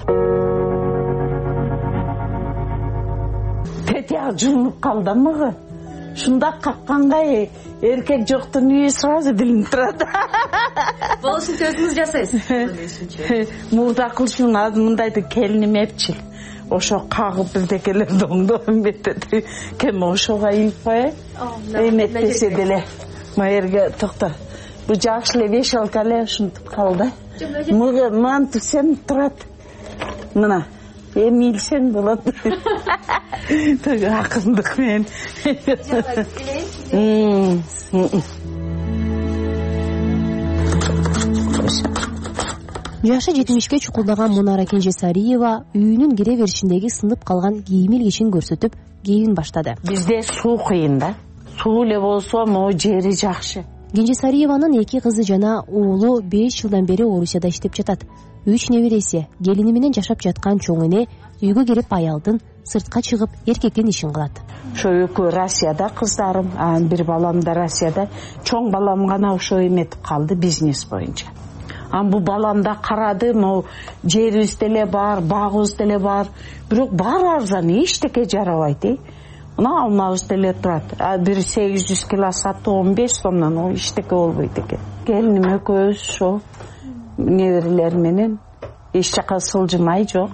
Петя жумуп калдымы? Шунда какканга эркек жоктун үйү сразу билинип турат. Болушун өзүңүз жасайсыз. Мурда кылышың мындайды келиним эпчил. Ошо кагып бирдекелерди оңдоп беттеди. Кем ошого илип коет. Эметпесе деле. Майерге токто. Бу жакшы эле вешалка эле ушинтип калды. Мантип сен турат. Мына эми илсең болот. Таг акындык менен. Жашы 70ке чукулдаган Мунара Кенжесариева үйүнүн кире беришиндеги сынып калган кийим кишин көрсөтүп, кийин баштады. Бизде суу кыйын да. Суу эле болсо, могу жери жакшы. Кенжесариеванын 2 кызы жана уулу 5 жылдан бери Орусияда иштеп жатат. 3 небереси келини менен жашап жаткан чоң эне үйгө кирип аялдын сыртка чыгып эркектин ишин кылат. Ошо экөө Россияда кыздарым, бир балам да Россияда. Чоң балам гана ошо эметип калды бизнес боюнча. Бу балам да карады, могу жерибиз деле бар, багыбыз деле бар. Бирок баары арзан, эчтеке жарабайт. Мына алмабыз деле турат. Бир 800 кило сатты 15 сомдон, о эчтеке болбойт экен. Келиним экөөбүз ошо неберелер менен эч жака сылжымай жок.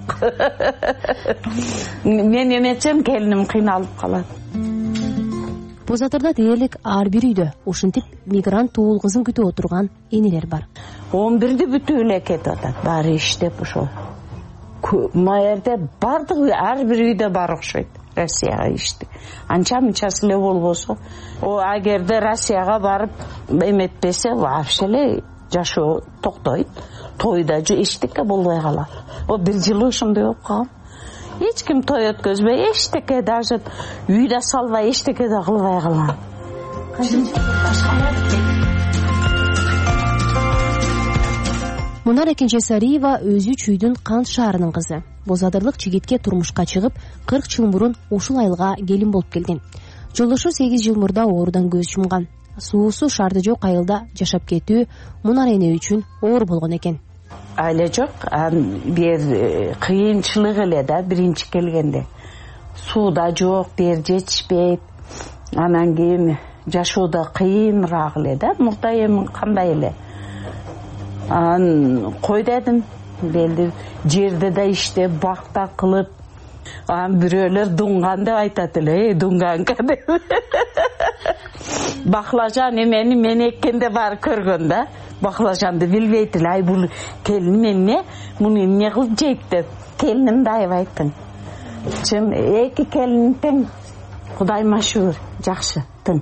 Мен эметсем келиним кыйналып калат. Боз Адырда дээрлик ар бир үйдө ушинтип мигрант уул кызын күтүп отурган энелер бар. 11-ди бүтүп эле кетип атат, баары иштеп ошо. Маерде бардыгы ар бир үйдө бар окшойт. Россияга ишти. Анча-мынчасы эле болбосо, агерде Россияга барып эметпесе, вообще эле жашоо токтойт. Тойда эчтеке болбой калат. Бир жыл ошондой болуп калган. Эч ким той өткөзбөй, эчтеке даже үйдө салбай, эчтеке да кылбай калган. Мунара Кенжесариева өзү чүйдүн Кант шаарынын кызы. Боз Адырлык жигитке турмушка чыгып, 40 жыл мурун ушул айылга келин болуп келген. Жолдошу 8 жыл мурда оорудан көз жумган. суусу шаарды жок айылда жашап кетүү Мунар эне үчүн оор болгон экен. Айла жок, бир кыйынчылык эле да биринчи келгенде. Сууда жок, бер жетишпейт. Анан кийин жашоодо кыйыныраак эле да, мурда эми кандай эле. Кой дедим, белди жерде да иштеп, бакта кылып, бирөөлөр дунган деп айтат эле, дунганка деп. Баклажан эмени мен эккенде бар көргөн да. Баклажанды билбейт эле, ай бул келин эмне, муну эмне кылып жейт деп. Келинимди аябайттың. Чын эки келин тең, Кудай машуур, жакшы, тың.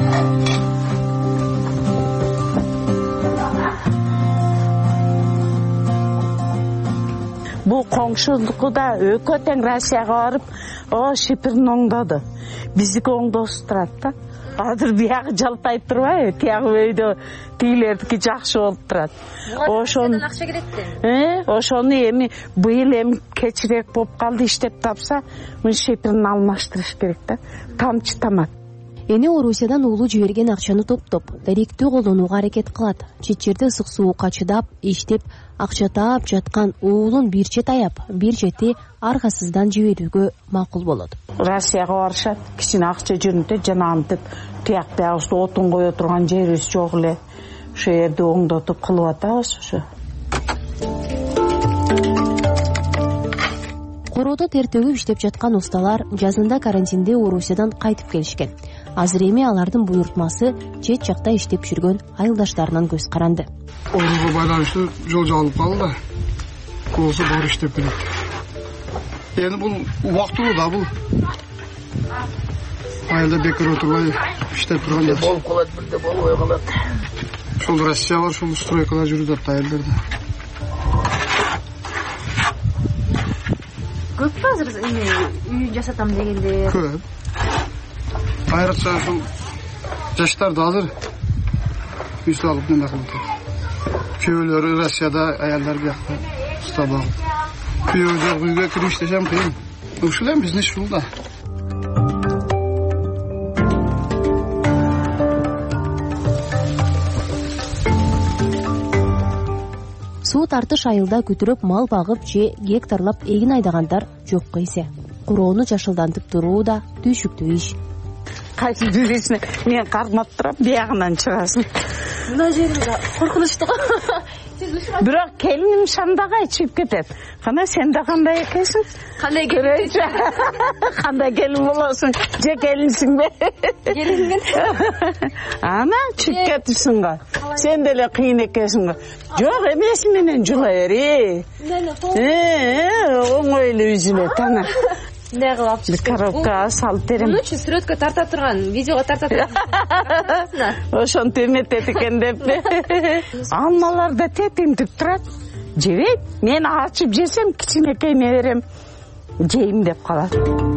Бул коңшулуку да өкө тең Россияга барып, шипирин оңдоду. Биздики оңдосуп турат да. Азыр биягы жалпайып турбайбы? Тиягы өйдө тигилердики жакшы болуп турат. Ошону акча керекти. Ошону эми быйыл эми кечирээк болуп калды, иштеп тапса, муну шипирин алмаштырыш керек да. Тамчы тамат. Эне Орусиядан уулу жиберген акчаны топтоп, даректүү колдонууга аракет кылат. Чет жерде ысык суукка чыдап, иштеп, акча таап жаткан уулун бир чет аяп, бир чети аргасыздан жиберүүгө макул болот. Россияга барышат, кичине акча жүрүнтө, жанагынтип, тияк биягыбызда отун кое турган жерибиз жок эле. Ошо жерде оңдотуп кылып атабыз ошо. Короодо тер төгүп иштеп жаткан усталар жазында карантинде Орусиядан кайтып келишкен. Азыр эми алардын буйртмасы чет жакта иштеп жүргөн айылдаштарынан көз каранды. Орунга байланыштуу жол жабылып калды да. Колсо бар иштеп келет. Эми бул убактылуу да бул. Айылда бекер отурбай иштеп турган жакшы. Болуп калат, бирде болбой калат. Ошол Россия бар, ошол стройкада жүрүп атат айылдарда. Көппү азыр үй жасатам дегенде? Көп. Айрыкча ушул жаштарды азыр үй салып неме кылып атат. Күйөөлөрү Россияда, аялдар биякта уста багып. Күйөө жок үйгө кирип иштешем кыйын. Ушул эми бизнес ушул да. Суу тартыш айылда күтүрөп мал багып же гектарлап эгин айдагандар жокко эсе. Куроону жашылдантып туруу да түйшүктүү иш. Кайсы жүрүшүнө мен кармап турам, биягынан чыгасың. Мына жерде коркунучтуу. Бирок келиним шамдагай чыгып кетет. Кана сен да кандай экенсиң? Кандай көрөйчү? Кандай келин болосуң? Же келинсиңби? Келинмин. Ана чыгып кетипсиң го. Сен деле кыйын экенсиң го. Жок, эмеси менен жула бери. Оңой эле үзүлөт ана. Мындай кылып алып чыгып. Коробкага салып берем. Муну үчүн сүрөткө тарта турган, видеого тарта турган. Ошонтип эметет экен деппи. Алмаларда тепимдип турат. Жебейт. Мен ачып жесем, кичинекейине берем. Жейм деп калат.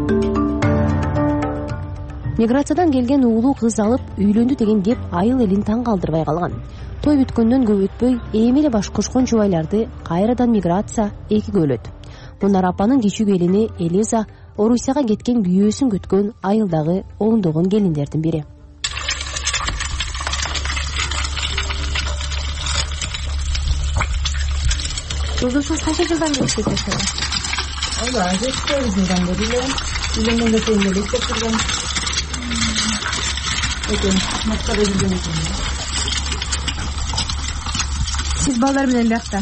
Миграциядан келген уулу кыз алып үйлөндү деген кеп айыл элин таң калтырбай калган. Той бүткөндөн көп өтпөй, эми эле баш кошкон жубайларды кайрадан миграция экиге бөлөт. Мунар апанын кичүү келини Элиза Орусияга кеткен күйөөсүн күткөн айылдагы оңдогон келиндердин бири. Жолдошуңуз канча жылдан бери иштеп жатат? Ага, 8 жылдан бери эле үйлөнгөндө тең эле иштеп турган. Москвада жүргөн экен. Сиз балдар менен биякта?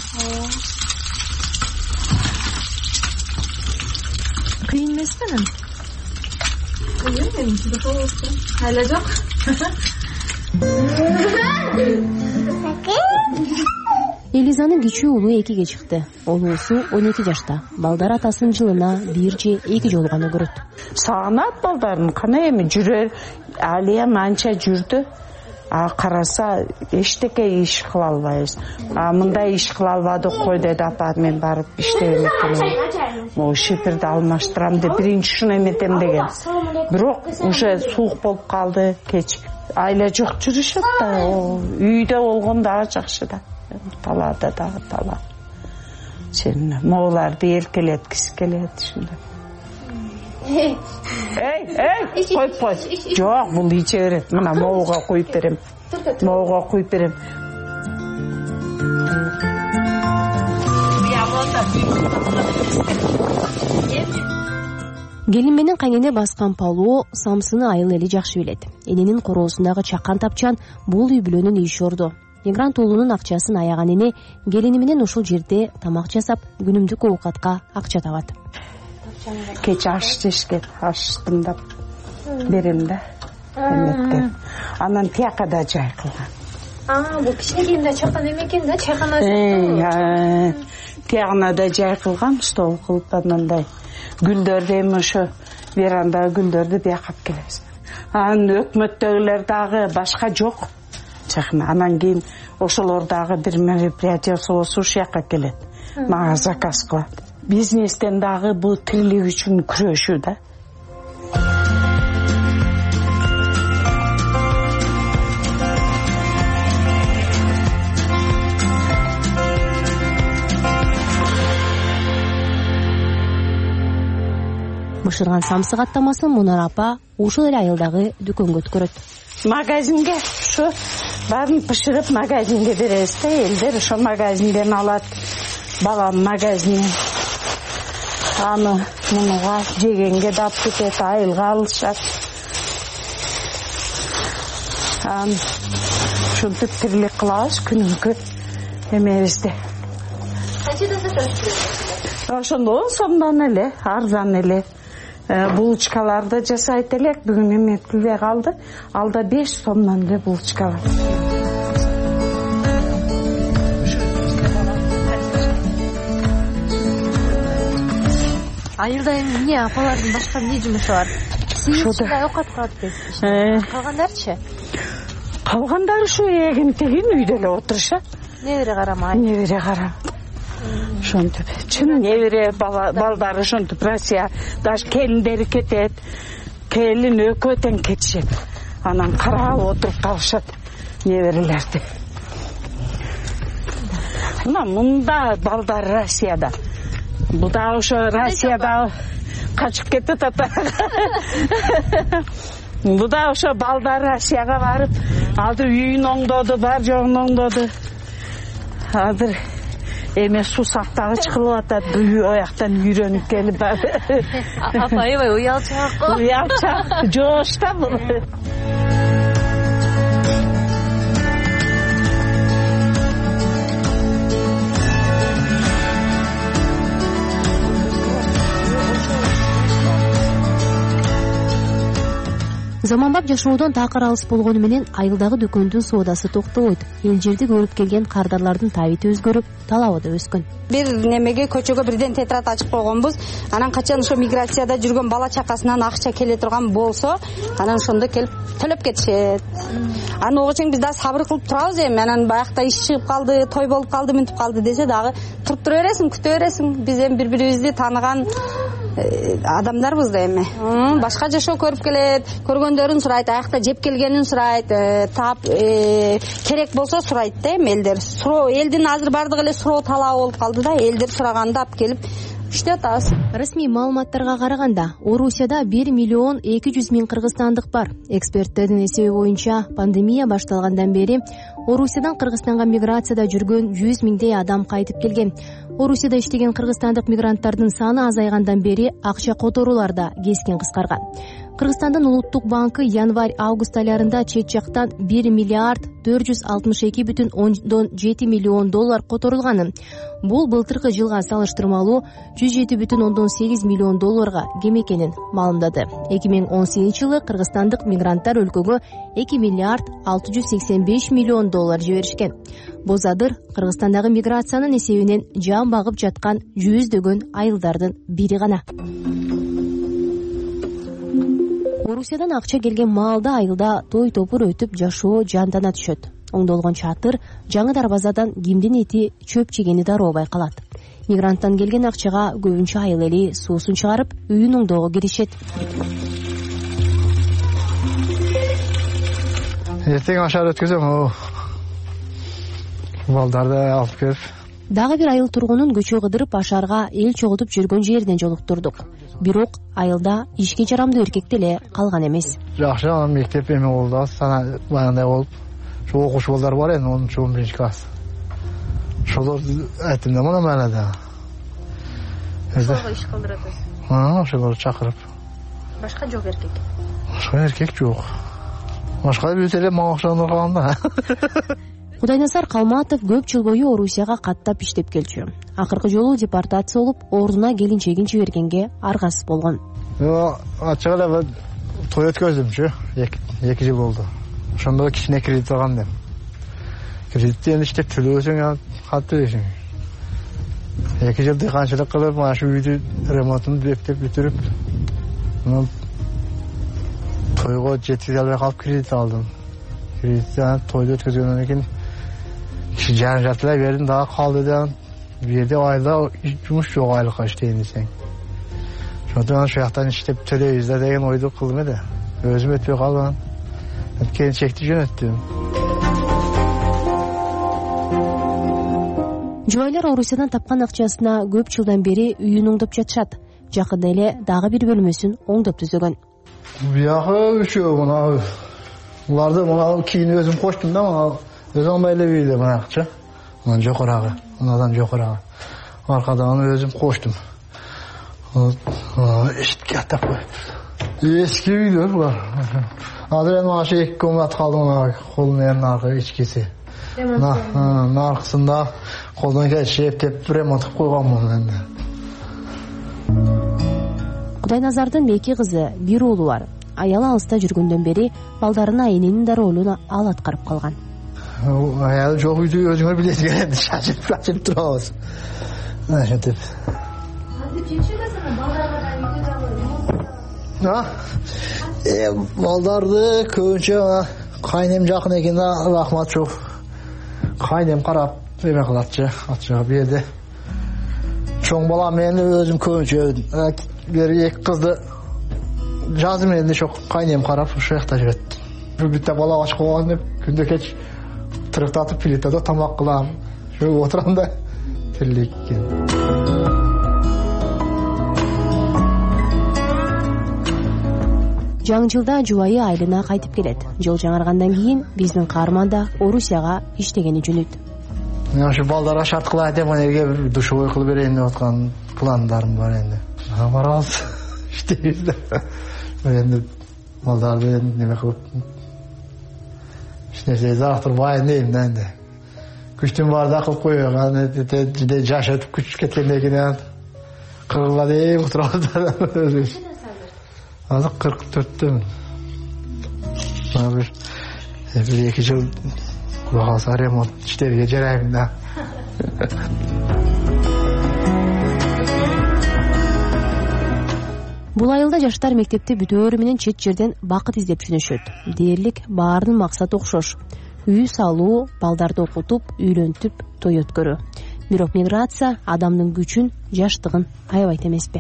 Кыйын эмеспи анан? Кыйын, эми чыдап болобузбу? Айла жок. Элизанын кичүү уулу 2ге чыкты. Олуусу 12 жашта. Балдар атасын жылына 1 же 2 жолу гана көрөт. Сагынат балдарын, кана эми жүрөр, алиям анча жүрдү. Караса эчтеке иш кыла албайбыз. Мындай иш кыла албадык кой деди апа, мен барып иштеп эметем. Могу шипирди алмаштырам деп биринчи ушуну эметем деген. Бирок уже суук болуп калды, кеч. Айла жок жүрүшөт да, үйдө болгон дагы жакшы да. Талаада дагы тала. Сен моуларды эркелеткиси келет ушундай. Коюп кой. Жок, бул иче берет. Мына могуга коюп берем. Могуга коюп берем. Келин менен кайнене баскан палоо Самсыны айыл эли жакшы билет. Эненин короосундагы чакан тапчан бул үй бүлөнүн иш орду. Мигрант уулунун акчасын аяган эне келини менен ушул жерде тамак жасап, күнүмдүк оокатка акча табат. Кеч аш жешкен, аш тымдап берем да. Эметке. Анан тияка да жай кылган. Бул кичинекей да чакан эме экен да, чайкана. Тиягына да жай кылган, стол кылып анандай. Гүлдөрдү эми ошо верандагы гүлдөрдү бияка алып келебиз. Анан өкмөттөгүлөр дагы башка жок. Анан кийин ошолор дагы бир мероприятиясы болсо ушул жака келет. Мага заказ кылат. Бизнестен дагы бул тирилик үчүн күрөшүү да. Бышырган Самсы каттамасын Мунар апа ушул эле айылдагы дүкөнгө өткөрөт. Магазинге ушу баарын бышырып магазинге беребиз да, элдер ошо магазинден алат. Балам магазинин аны мунуга жегенге да алып кетет, айылга алышат. Ушинтип тирилик кылабыз күнүмкү эмебизди. Канчадан сатасыз? Ошондо 10 сомдон эле, арзан эле. Булочкаларды жасайт элек, бүгүн эметилбей калды. Алда 5 сомдон эле булочка бар. Айылда эмне апалардын башка эмне жумушу бар? Сүйүшүндө оокат кылат дейсиз. Калгандарчы? Калгандар ушу эгин-тегин үйдө эле отурушат. Небере карамай. Небере карап. Ошентип чын небере балдары ошентип Россия даже келиндери кетет. Келин экөө тең кетишет. Анан карап отуруп калышат неберелерди. Мында балдар Россияда. Бул да ошо Россияда качып кетет ата. Бул да ошо балдар Россияга барып, азыр үйүн оңдоду, бар жогун оңдоду. Азыр эме сусактагыч кылып атат, ояктан үйрөнүп келип. Апа, аябай уялчак го. Уялчак, жош да бул. Заманбап жашоодон такыр алыс болгону менен айылдагы дүкөндүн соодасы токтобойт. Эл жерди көрүп келген кардарлардын табити өзгөрүп, талабы да өскөн. Бир немеге көчөгө бирден тетрад ачып койгонбуз. Анан качан ошо миграцияда жүргөн бала чакасынан акча келе турган болсо, анан ошондо келип төлөп кетишет. Анан ого чейин биз да сабыр кылып турабыз эми. Анан баягыда иш чыгып калды, той болуп калды, мынтип калды десе дагы туруп тура бересиң, күтө бересиң. Биз эми бири-бирибизди тааныган адамдарбыз да эми. Башка жашоо көрүп келет, көргөндөрүн сурайт, аякта жеп келгенин сурайт, таап керек болсо сурайт да эми элдер. Элдин азыр бардыгы эле суроо талабы болуп калды да, элдер сураганда алып келип иштеп атабыз. Расмий маалыматтарга караганда, Орусияда 1 миллион 200 миң кыргызстандык бар. Эксперттердин эсеби боюнча, пандемия башталгандан бери Орусиядан Кыргызстанга миграцияда жүргөн 100 миңдей адам кайтып келген. Орусияда иштеген кыргызстандык мигранттардын саны азайгандан бери акча которуулар да кескен кыскарган. Кыргызстандын улуттук банкы январь-август айларында чет жактан 1 миллиард 462,7 миллион доллар которулганын. Бул былтыркы жылга салыштырмалуу 107,8 миллион долларга кем экенин маалымдады. 2018-жылы кыргызстандык мигранттар өлкөгө 2 миллиард 685 миллион доллар жиберишкен. Бозадыр Кыргызстандагы миграциянын эсебинен жан багып жаткан жүздөгөн айылдардын бири гана. Орусиядан акча келген маалда айылда той топур өтүп жашоо жандана түшөт. Оңдолгон чатыр, жаңы дарбазадан кимдин эти чөп жегени дароо байкалат. Мигранттан келген акчага көбүнчө айыл эли суусун чыгарып, үйүн оңдоого киришет. Эртең ашар өткөзөм, балдарды алып келип Дагы бир айыл тургунун көчө кыдырып ашарга эл чогултуп жүргөн жеринен жолуктурдук. Бирок айылда ишке жарамдуу эркек деле калган эмес. Жакшы, анан мектеп эме болду, сана баягындай болуп, ошо окуучу балдар бар эми 10-11 класс. Ошолор айтым да мына мaalada. Ошого иш кылдырасыз. Ошолорду чакырып. Башка жок эркек. Башка эркек жок. Башка бир эле мага окшогондор калган да. Кудайназар Калматов көп жыл бою Орусияга каттап иштеп келчү. Акыркы жолу депортация болуп, ордуна келинчегин жибергенге аргасыз болгон. Ачык эле той өткөздүмчү. 2 жыл болду. Ошондо кичине кредит алган дем. Кредитти эми иштеп төлөсөң, кат төлөйсүң. 2 жыл дыйканчылык кылып, мына ушу үйдү ремонтун бептеп бүтүрүп, тойго жеткизе албай калып кредит алдым. Кредитти тойду өткөзгөндөн кийин жарым жартылай бердим, дагы калды да. Бу жерде айылда жумуш жок, айлыкка иштейин десең. Ошондон ошол жактан иштеп төлөйбүз да деген ойду кылдым эле. Өзүм өтпөй калган. Келинчекти жөнөттүм. Жубайлар Орусиядан тапкан акчасына көп жылдан бери үйүн оңдоп жатышат. Жакында эле дагы бир бөлмөсүн оңдоп түзөгөн. Бияхы үшөө мына буларды мына кийин өзүм коштум да, мына өзүм албай эле үйдө баягычы. Анан жокорагы, анадан жокорагы. Аркадан өзүм коштум. Эшикке аттап коюп. Эски үйлөр булар. Азыр эми ашы 2 комнат калды, мына колунун аркы ичкиси. Наркысында колдон келиши эптеп ремонт кылып койгонмун энди. Кудайназардын 2 кызы, 1 уулу бар. Аялы алыста жүргөндөн бери балдарына эненин да ролун ал аткарып калган. Аялы жок үйдү өзүңөр билесиңер энди, шашып турабыз. Ошентип. Балдарды көбүнчө кайнем жакын экен да, рахмат жок. Кайнем карап эме кылатчы, ачыгы бу жерде. Чоң балам менен өзүм көбүнчө бир 2 кызды жазым менен ошо кайнем карап ошол жакта жүрөт. Бүтө бала ачып калган деп күндө кеч тырыктатып плитада тамак кылам. Ошо отурам да тирлик экен. Жаңы жылда жубайы айылына кайтып келет. Жыл жаңаргандан кийин биздин каарман да Орусияга иштегени жөнөт. Мен ошо балдарга шарт кылайын деп анерге душевой кылып берейин деп аткан пландарым бар энди. Барабыз, иштейбиз да. Энди балдарды неме кылып эч нерсе зарактырбайын дейм да энди. Күчтүн барда кылып койгон, жаш өтүп күч кеткенден кийин кыргыла дейм отурабыз да. Азыр 44-төмүн. Bir 2 жыл калса ремонт иштерге жарайм да. Бул айылда жаштар мектепти бүтөөрү менен чет жерден бакыт издеп жөнөшөт. Дээрлик баарынын максаты окшош. Үй салуу, балдарды окутуп, үйлөнтүп, той өткөрүү. Бирок миграция адамдын күчүн, жаштыгын аябайт эмеспи?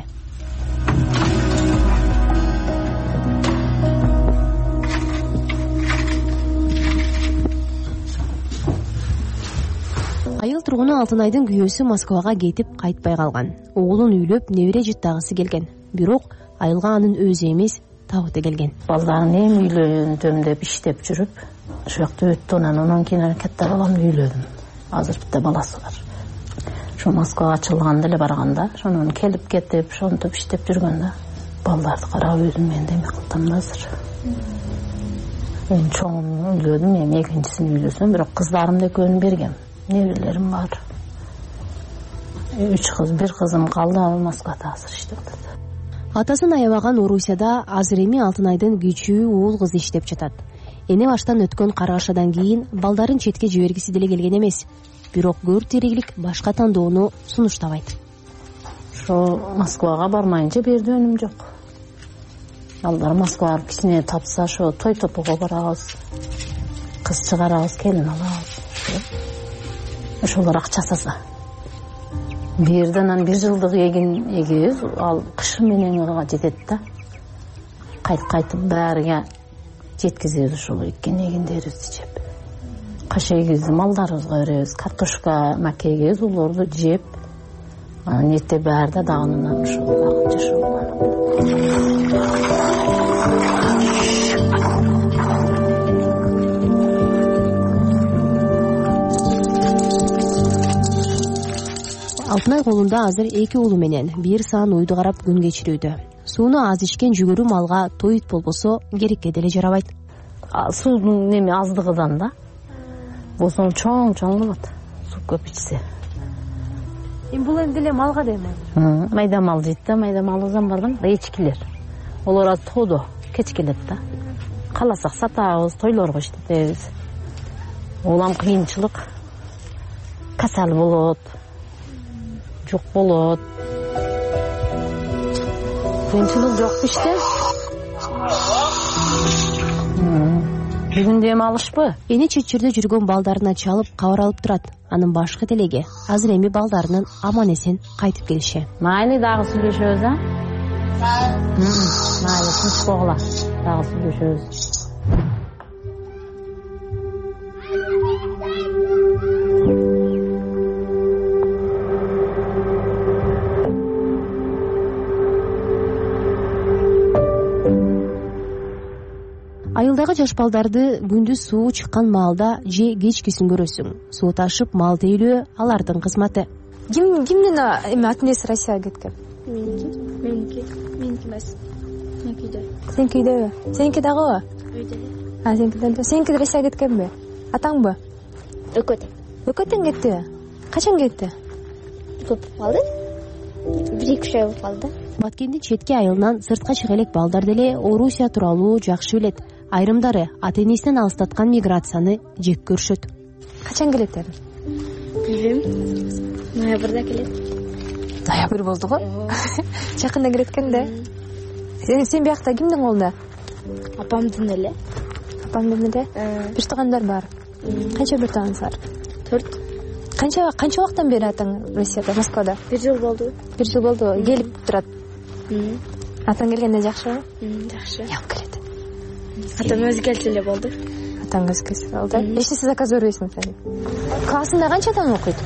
Айыл тургуну Алтынайдын күйөөсү Москвага кетип кайтпай калган. Оголун үйлөп, небере жыттагысы келген. Бирок айылга анын өзү эмес, табыты келген. Балдарын эми үйлөндөм деп иштеп жүрүп, ошол жакта өттү. Анан кийин катта баламды үйлөдүм. Азыр битте баласы бар. Ошо Москвага чылганда эле барганда, ошонун келип кетип, ошонтип иштеп жүргөндө балдарды карап өзүм менде эме кылдым да азыр. Мен чоңун үйлөдүм, эми экинчисин үйлөсөм, бирок кыздарымды экөөнү бергем. Небелерим бар. 3 кыз, 1 кызым калды, Москвада азыр иштеп атат. Атасын аябаган Орусияда азыр эми Алтынайдын кичүү уул кызы иштеп жатат. Эне баштан өткөн каргашадан кийин балдарын четке жибергиси деле келген эмес. Бирок көр тириклик башка тандоону сунуштабайт. Ошо Москвага бармайынча бердөнүм жок. Балдар Москвага кичине тапса, ошо той топого барабыз. Кыз чыгарабыз, келин алабыз. Ошолор акча жасаса. Бирден 1 жылдык эгебиз, ал кышы менен ага жетет да. Кайтып баарыга жеткизебиз ошол эккен эгиндерибизди жеп. кашегизди малдарыбызга беребиз, картошка, макегиз, уларды жеп, анан эрте баары да дагынынан ушул жашоо. Алтынай колунда азыр 2 уулу менен бир саан уйду карап күн кечирүүдө. Сууну аз ичкен жүгүрү малга тоют болбосо керекке деле жарабайт. Суунун неме аздыгыдан да. Болсо чоң болот. Суу көп ичсе. Бул эми деле малга дейм. Майда мал жейт да, майда малыбыздан бардым, эчкилер. Олар аз тоодо кеч келет да. Каласак сатабыз, тойлорго иштетебиз. Улам кыйынчылык. Касал болот. Жок болот. Кыйынчылык жок иште. Бүгүн дем алышпы? Эни чет жерде жүргөн балдарына чалып кабар алып турат. Анын башкы телеги азыр эми балдарынын аман эсен кайтып келиши. Майли дагы сүйлөшөбүз, а? Майли тыныч болгула. Дагы сүйлөшөбүз. Айылдагы жаш балдарды күндүз суу чыккан маалда же кечкисин көрөсүң. Суу ташып мал тейлөө алардын кызматы. Кимдин эми ата-энеси Россияга кеткен? Меники эмес. Меники. Сеники үйдөбү? Сеники дагыбы? Үйдө. Сеники. Сеники Россияга кеткенби? Атаңбы? Өкөтөң. Өкөтөң кетти. Качан кетти? Көп калды. 1-2 ай болуп калды. Баткендин четки айылынан сыртка чыга элек балдар деле Орусия тууралуу жакшы билет. Айрымдары ата-энесинен алыстаткан миграцияны жек көрүшөт. Качан келет эми? Билбейм. Ноябрда келет. Ноябрь болду го. Жакында келет экен да. Сен биякта кимдин колунда? Апамдын эле. Апамдын эле? Бир туугандар бар. Канча бир тууганыңыз бар? 4. Канча убакыттан бери атаң Россияда, Москвада? 1 жыл болду. 1 жыл болду. Келип турат. Атаң келгенде жакшыбы? Жакшы. Як келет? Атам өзү келсе эле болду. Атаң өзү келсе болду. Эч нерсе заказ бербейсиң сен? Классында канчадан окуйт?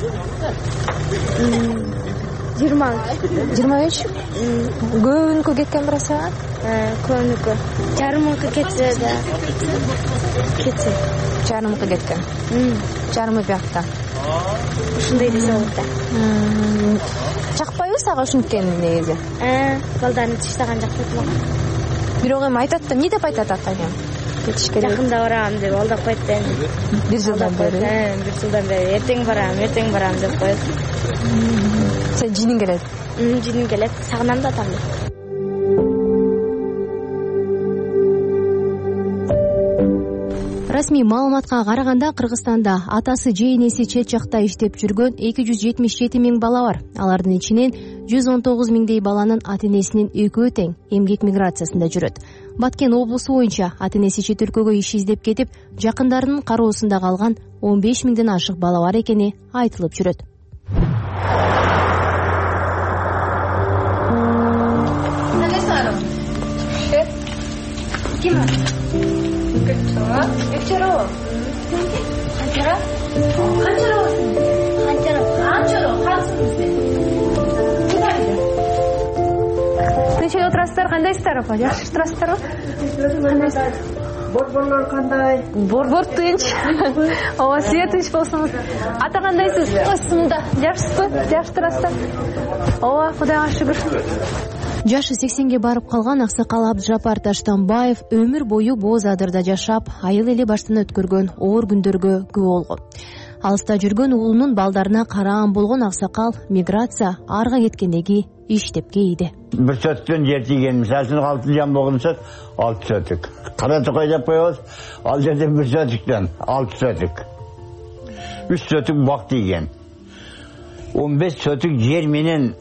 23. Көбүнүкү кеткен Россияга? Көбүнүкү. Жарымынкы кетсе да. Кетсе. Жарымынкы кеткен. Жарымы биякта. Ушундай десе болот да. Жакпайбы сага ушинткен негизи? Балдарын тыштаган жакпайт мага. Бирок эми айтат да, эмне деп айтат атаң? Кетиш керек. Жакында барам деп алдап койт да эми. 1 жылдан бери. 1 жылдан бери эртең барам деп коет. Сен жиниң келет? Жиниң келет. Сагынам да атамды. Расмий маалыматка караганда Кыргызстанда атасы же энеси чет жакта иштеп жүргөн 277 миң бала бар. Алардын ичинен 119 миңдей баланын ата-энесинин экөө тең эмгек миграциясында жүрөт. Баткен облусу боюнча ата-энеси чет өлкөгө иш издеп кетип, жакындарынын кароосунда калган 15 миңден ашык бала бар экени айтылып жүрөт. Нече отурасыздар, кандайсыздар апа? Жакшы турасыздарбы? Борборлор кандай? Борбор тынч. Ооба, сиз тынч болсоңуз. Ата кандайсыз? Осумда. Жакшысызбы? Жакшы турасыздар? Ооба, Кудайга шүгүр. Жашы 80ге барып калган аксакал Абдыжапар Таштанбаев өмүр бою Боз Адырда жашап, айыл эли баштан өткөргөн оор күндөргө күбө болгон. Алыста жүргөн уулунун балдарына караан болгон аксакал миграция арга кеткендеги иштеп кейди. Bir sötün yetigen, misalsın altın jam bolgunsa 6 sötük. Kara toqay деп коебуз, ал жерде bir sötüktен 6 sötük. 3 sötük bak деген. 15 sötük yer менен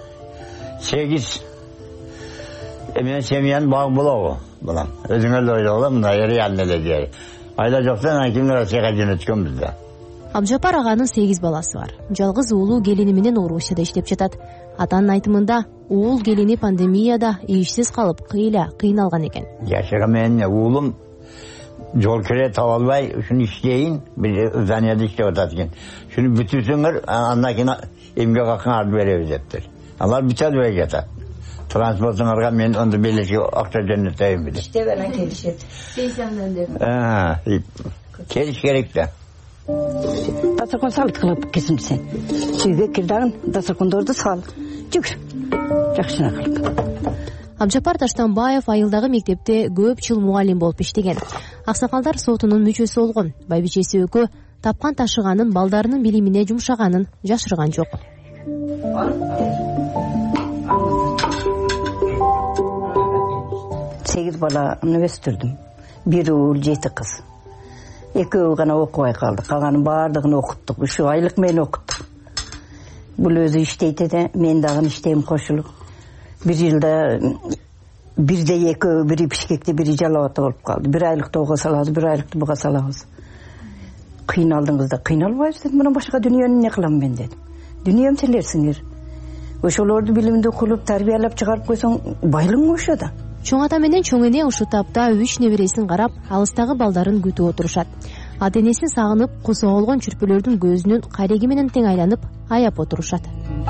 8 мен семьяны багып болобу? Балам, өзүңөр эле ойлогула, мына реально эле жер. Айда жокса, анан Россияга жөнөткөн бизде. Абдыжапар аганын 8 баласы бар. Жалгыз уулу келини менен Орусияда иштеп жатат. Атанын айтымында, уул келини пандемияда ишсиз калып, кыйналган экен. Жашаган менен уулум жол кире таба албай ушуну иштейин, бир зданияда иштеп атат экен. Шуну бүтүрсөңөр, андан кийин эмгек акын алып беребиз дептир. Алар бүтө албай жатат. Транспортуңарга мен онда белешке акча жөнөтөйүн биде. İşte bana gelişet. Peysamdan деп. Келиш керек да. Dasarkon salık kılıp kesin sen. Üyge kirdağın dasarkondordu sal. Жүгүр. Жакшына кылып. Абжапар Таштанбаев айылдагы мектепте көп жыл мугалим болуп иштеген. Аксакалдар сотунун мүчөсү болгон. Байбичеси экөө тапкан ташыганын балдарынын билимине жумшаганын жашырган жок. 8 баланы өстүрдүм. 1 уул 7 кыз. Экөө гана окубай калды. Калганын баардыгын окуттук. 3 айлык мен окуттук. Бул өзү иштейт эде, мен дагы иштейм кошулуп. 1 жылда бирде экөө, бири Бишкекте, бири Жалал Абадта болуп калды. 1 айлыкты ого салабыз, 1 айлыкты буга салабыз. Кыйналдыңыз да, кыйналбайбыз дедим. Мына башка дүйнөнү эмне кылам мен дедим. Дүйнөм силерсиңер. Ошолорду билимди кылып, тарбиялап чыгарып койсоң, байлыгың ошо да. Чоң ата менен чоң эне ушул тапта 3 небересин карап, алыстагы балдарын күтүп отурушат. Ата энесин сагынып, кусо болгон чүрпөлөрдүн көзүнүн кареги менен тең айланып, аяп отурушат.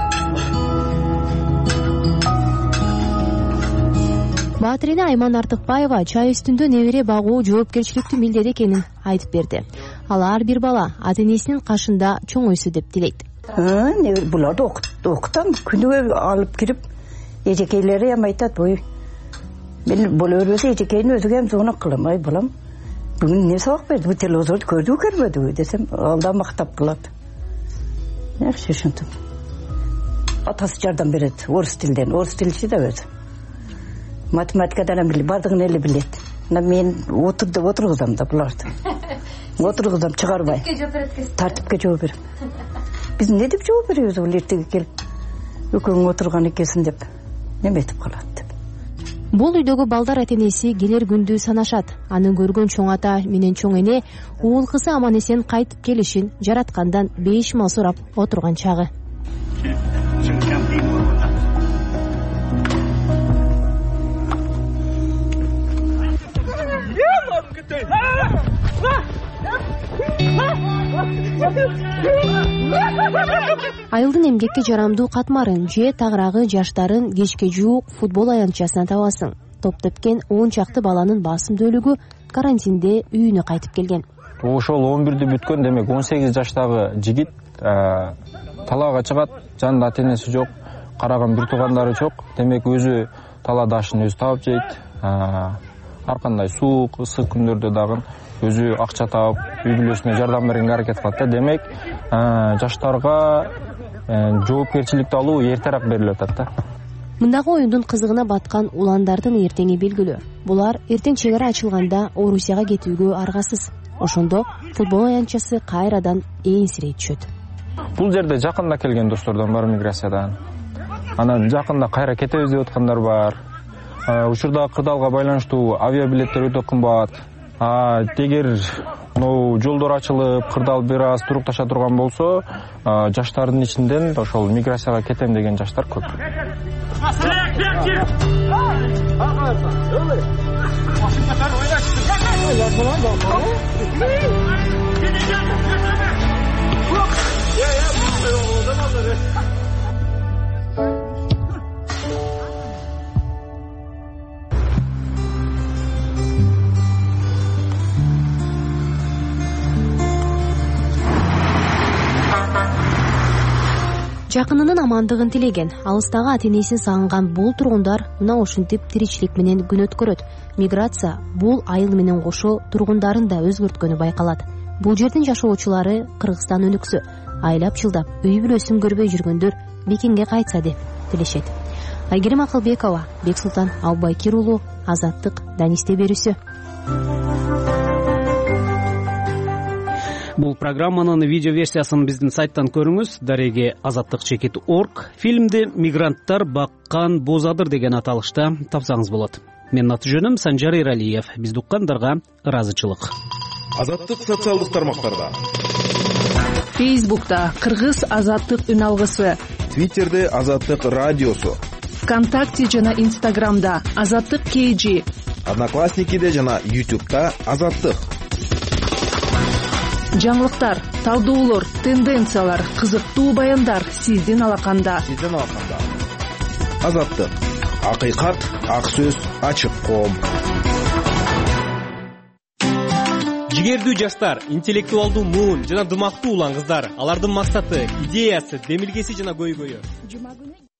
Баатирине Айман Артыкбаева чай үстүндө небере багуу жоопкерчиликтүү милдет экенин айтып берди. Ал ар бир бала ата энесинин кашында чоңойсу деп тилейт. Буларды окутам, күнүгө алып кирип, эжекейлери эми айтат, ой, мен бул өрбөсө эжекейдин өзүгө эми зона кылам, ай балам, бүгүн эмне сабак берди, бул телевизорду көрдүбү көрбөдүбү десем, алда мактап кылат. Жакшы ушинтип. Атасы жардам берет, орус тилден, орус тилчи да өзү. Математикадан билет, бардыгын эле билет. Мен отургузам да буларды. Отургузам чыгарбай. Тартипке жооп берем. Биз эмне деп жооп беребиз, бул эртеге келип экөөң отурган экенсиң деп неметип калат деп. Бул үйдөгү балдар ата энеси келер күндү санашат. Аны көргөн чоң ата менен чоң эне уул кызы аман эсен кайтып келишин жараткандан бейишмал сурап отурган чагы. Айылдын эмгекке жарамдуу катмарын же тагыраагы жаштарын кечке жуук футбол аянтчасынан табасың. Топ тепкен 10 чакты баланын басымдуулугу карантинде үйүнө кайтып келген. Ошол 11-ди бүткөн, демек 18 жаштагы жигит талаага чыгат, жанында ата энеси жок, караган бир туугандары жок, демек өзү талаада ашын өзү таап жейт. Ар кандай суук, ысык күндөрдө дагы өзү акча таап, үй бүлөсүнө жардам беренге аракет кылат да. Демек, жаштарга жоопкерчиликти алуу эртерээк берилип атат да. Мындагы оюндун кызыгына баткан уландардын эртеңи белгилүү. Булар эртең чек ара ачылганда Орусияга кетүүгө аргасыз. Ошондо футбол аянтчасы кайрадан ээнсирей түшөт. Бул жерде жакында келген достордон бар, миграциядан. Анан жакында кайра кетебиз деп аткандар бар. Учурда кырдаалга байланыштуу авиабилеттер өтө кымбат. Эгер жолдор ачылып, кырдаал бир аз турукташа турган болсо, жаштардын ичинден ошол миграцияга кетем деген жаштар көп. Жакынынын амандыгын тилеген, алыстагы ата энесин сагынган бул тургундар мына ушинтип тиричилик менен күн өткөрөт. Миграция бул айыл менен кошо тургундарын да өзгөрткөнү байкалат. Бул жердин жашоочулары Кыргызстан өнүксө, айлап жылдап үй бүлөсүн көрбөй жүргөндөр мекенге кайтса деп тилешет. Айгерим Акылбекова, Бексултан Абубайкир уулу, Азаттык, Данисте берүүсү. Бул программанын видео версиясын биздин сайттан көрүңүз. Дареге azattik.org. Фильмди мигранттар баккан бозадыр деген аталышта тапсаңыз болот. Менин аты жөнүм Санжар Эралиев. Бизди уккандарга ыраазычылык. Азаттык социалдык тармактарда. Фейсбукта Кыргыз Азаттык үн алгысы. Твиттерде Азаттык радиосу. ВКонтакте жана Инстаграмда Азаттык KG. Одноклассникиде жана YouTube'да Азаттык. жаңылыктар, талдоолор, тенденциялар, кызыктуу баяндар сиздин алаканда. Азаттык, акыйкат, ак сөз, ачык коом. Жигердүү жаштар, интеллектуалдуу муун жана дымактуу улан кыздар. Алардын максаты, идеясы, демилгеси жана көйгөйү.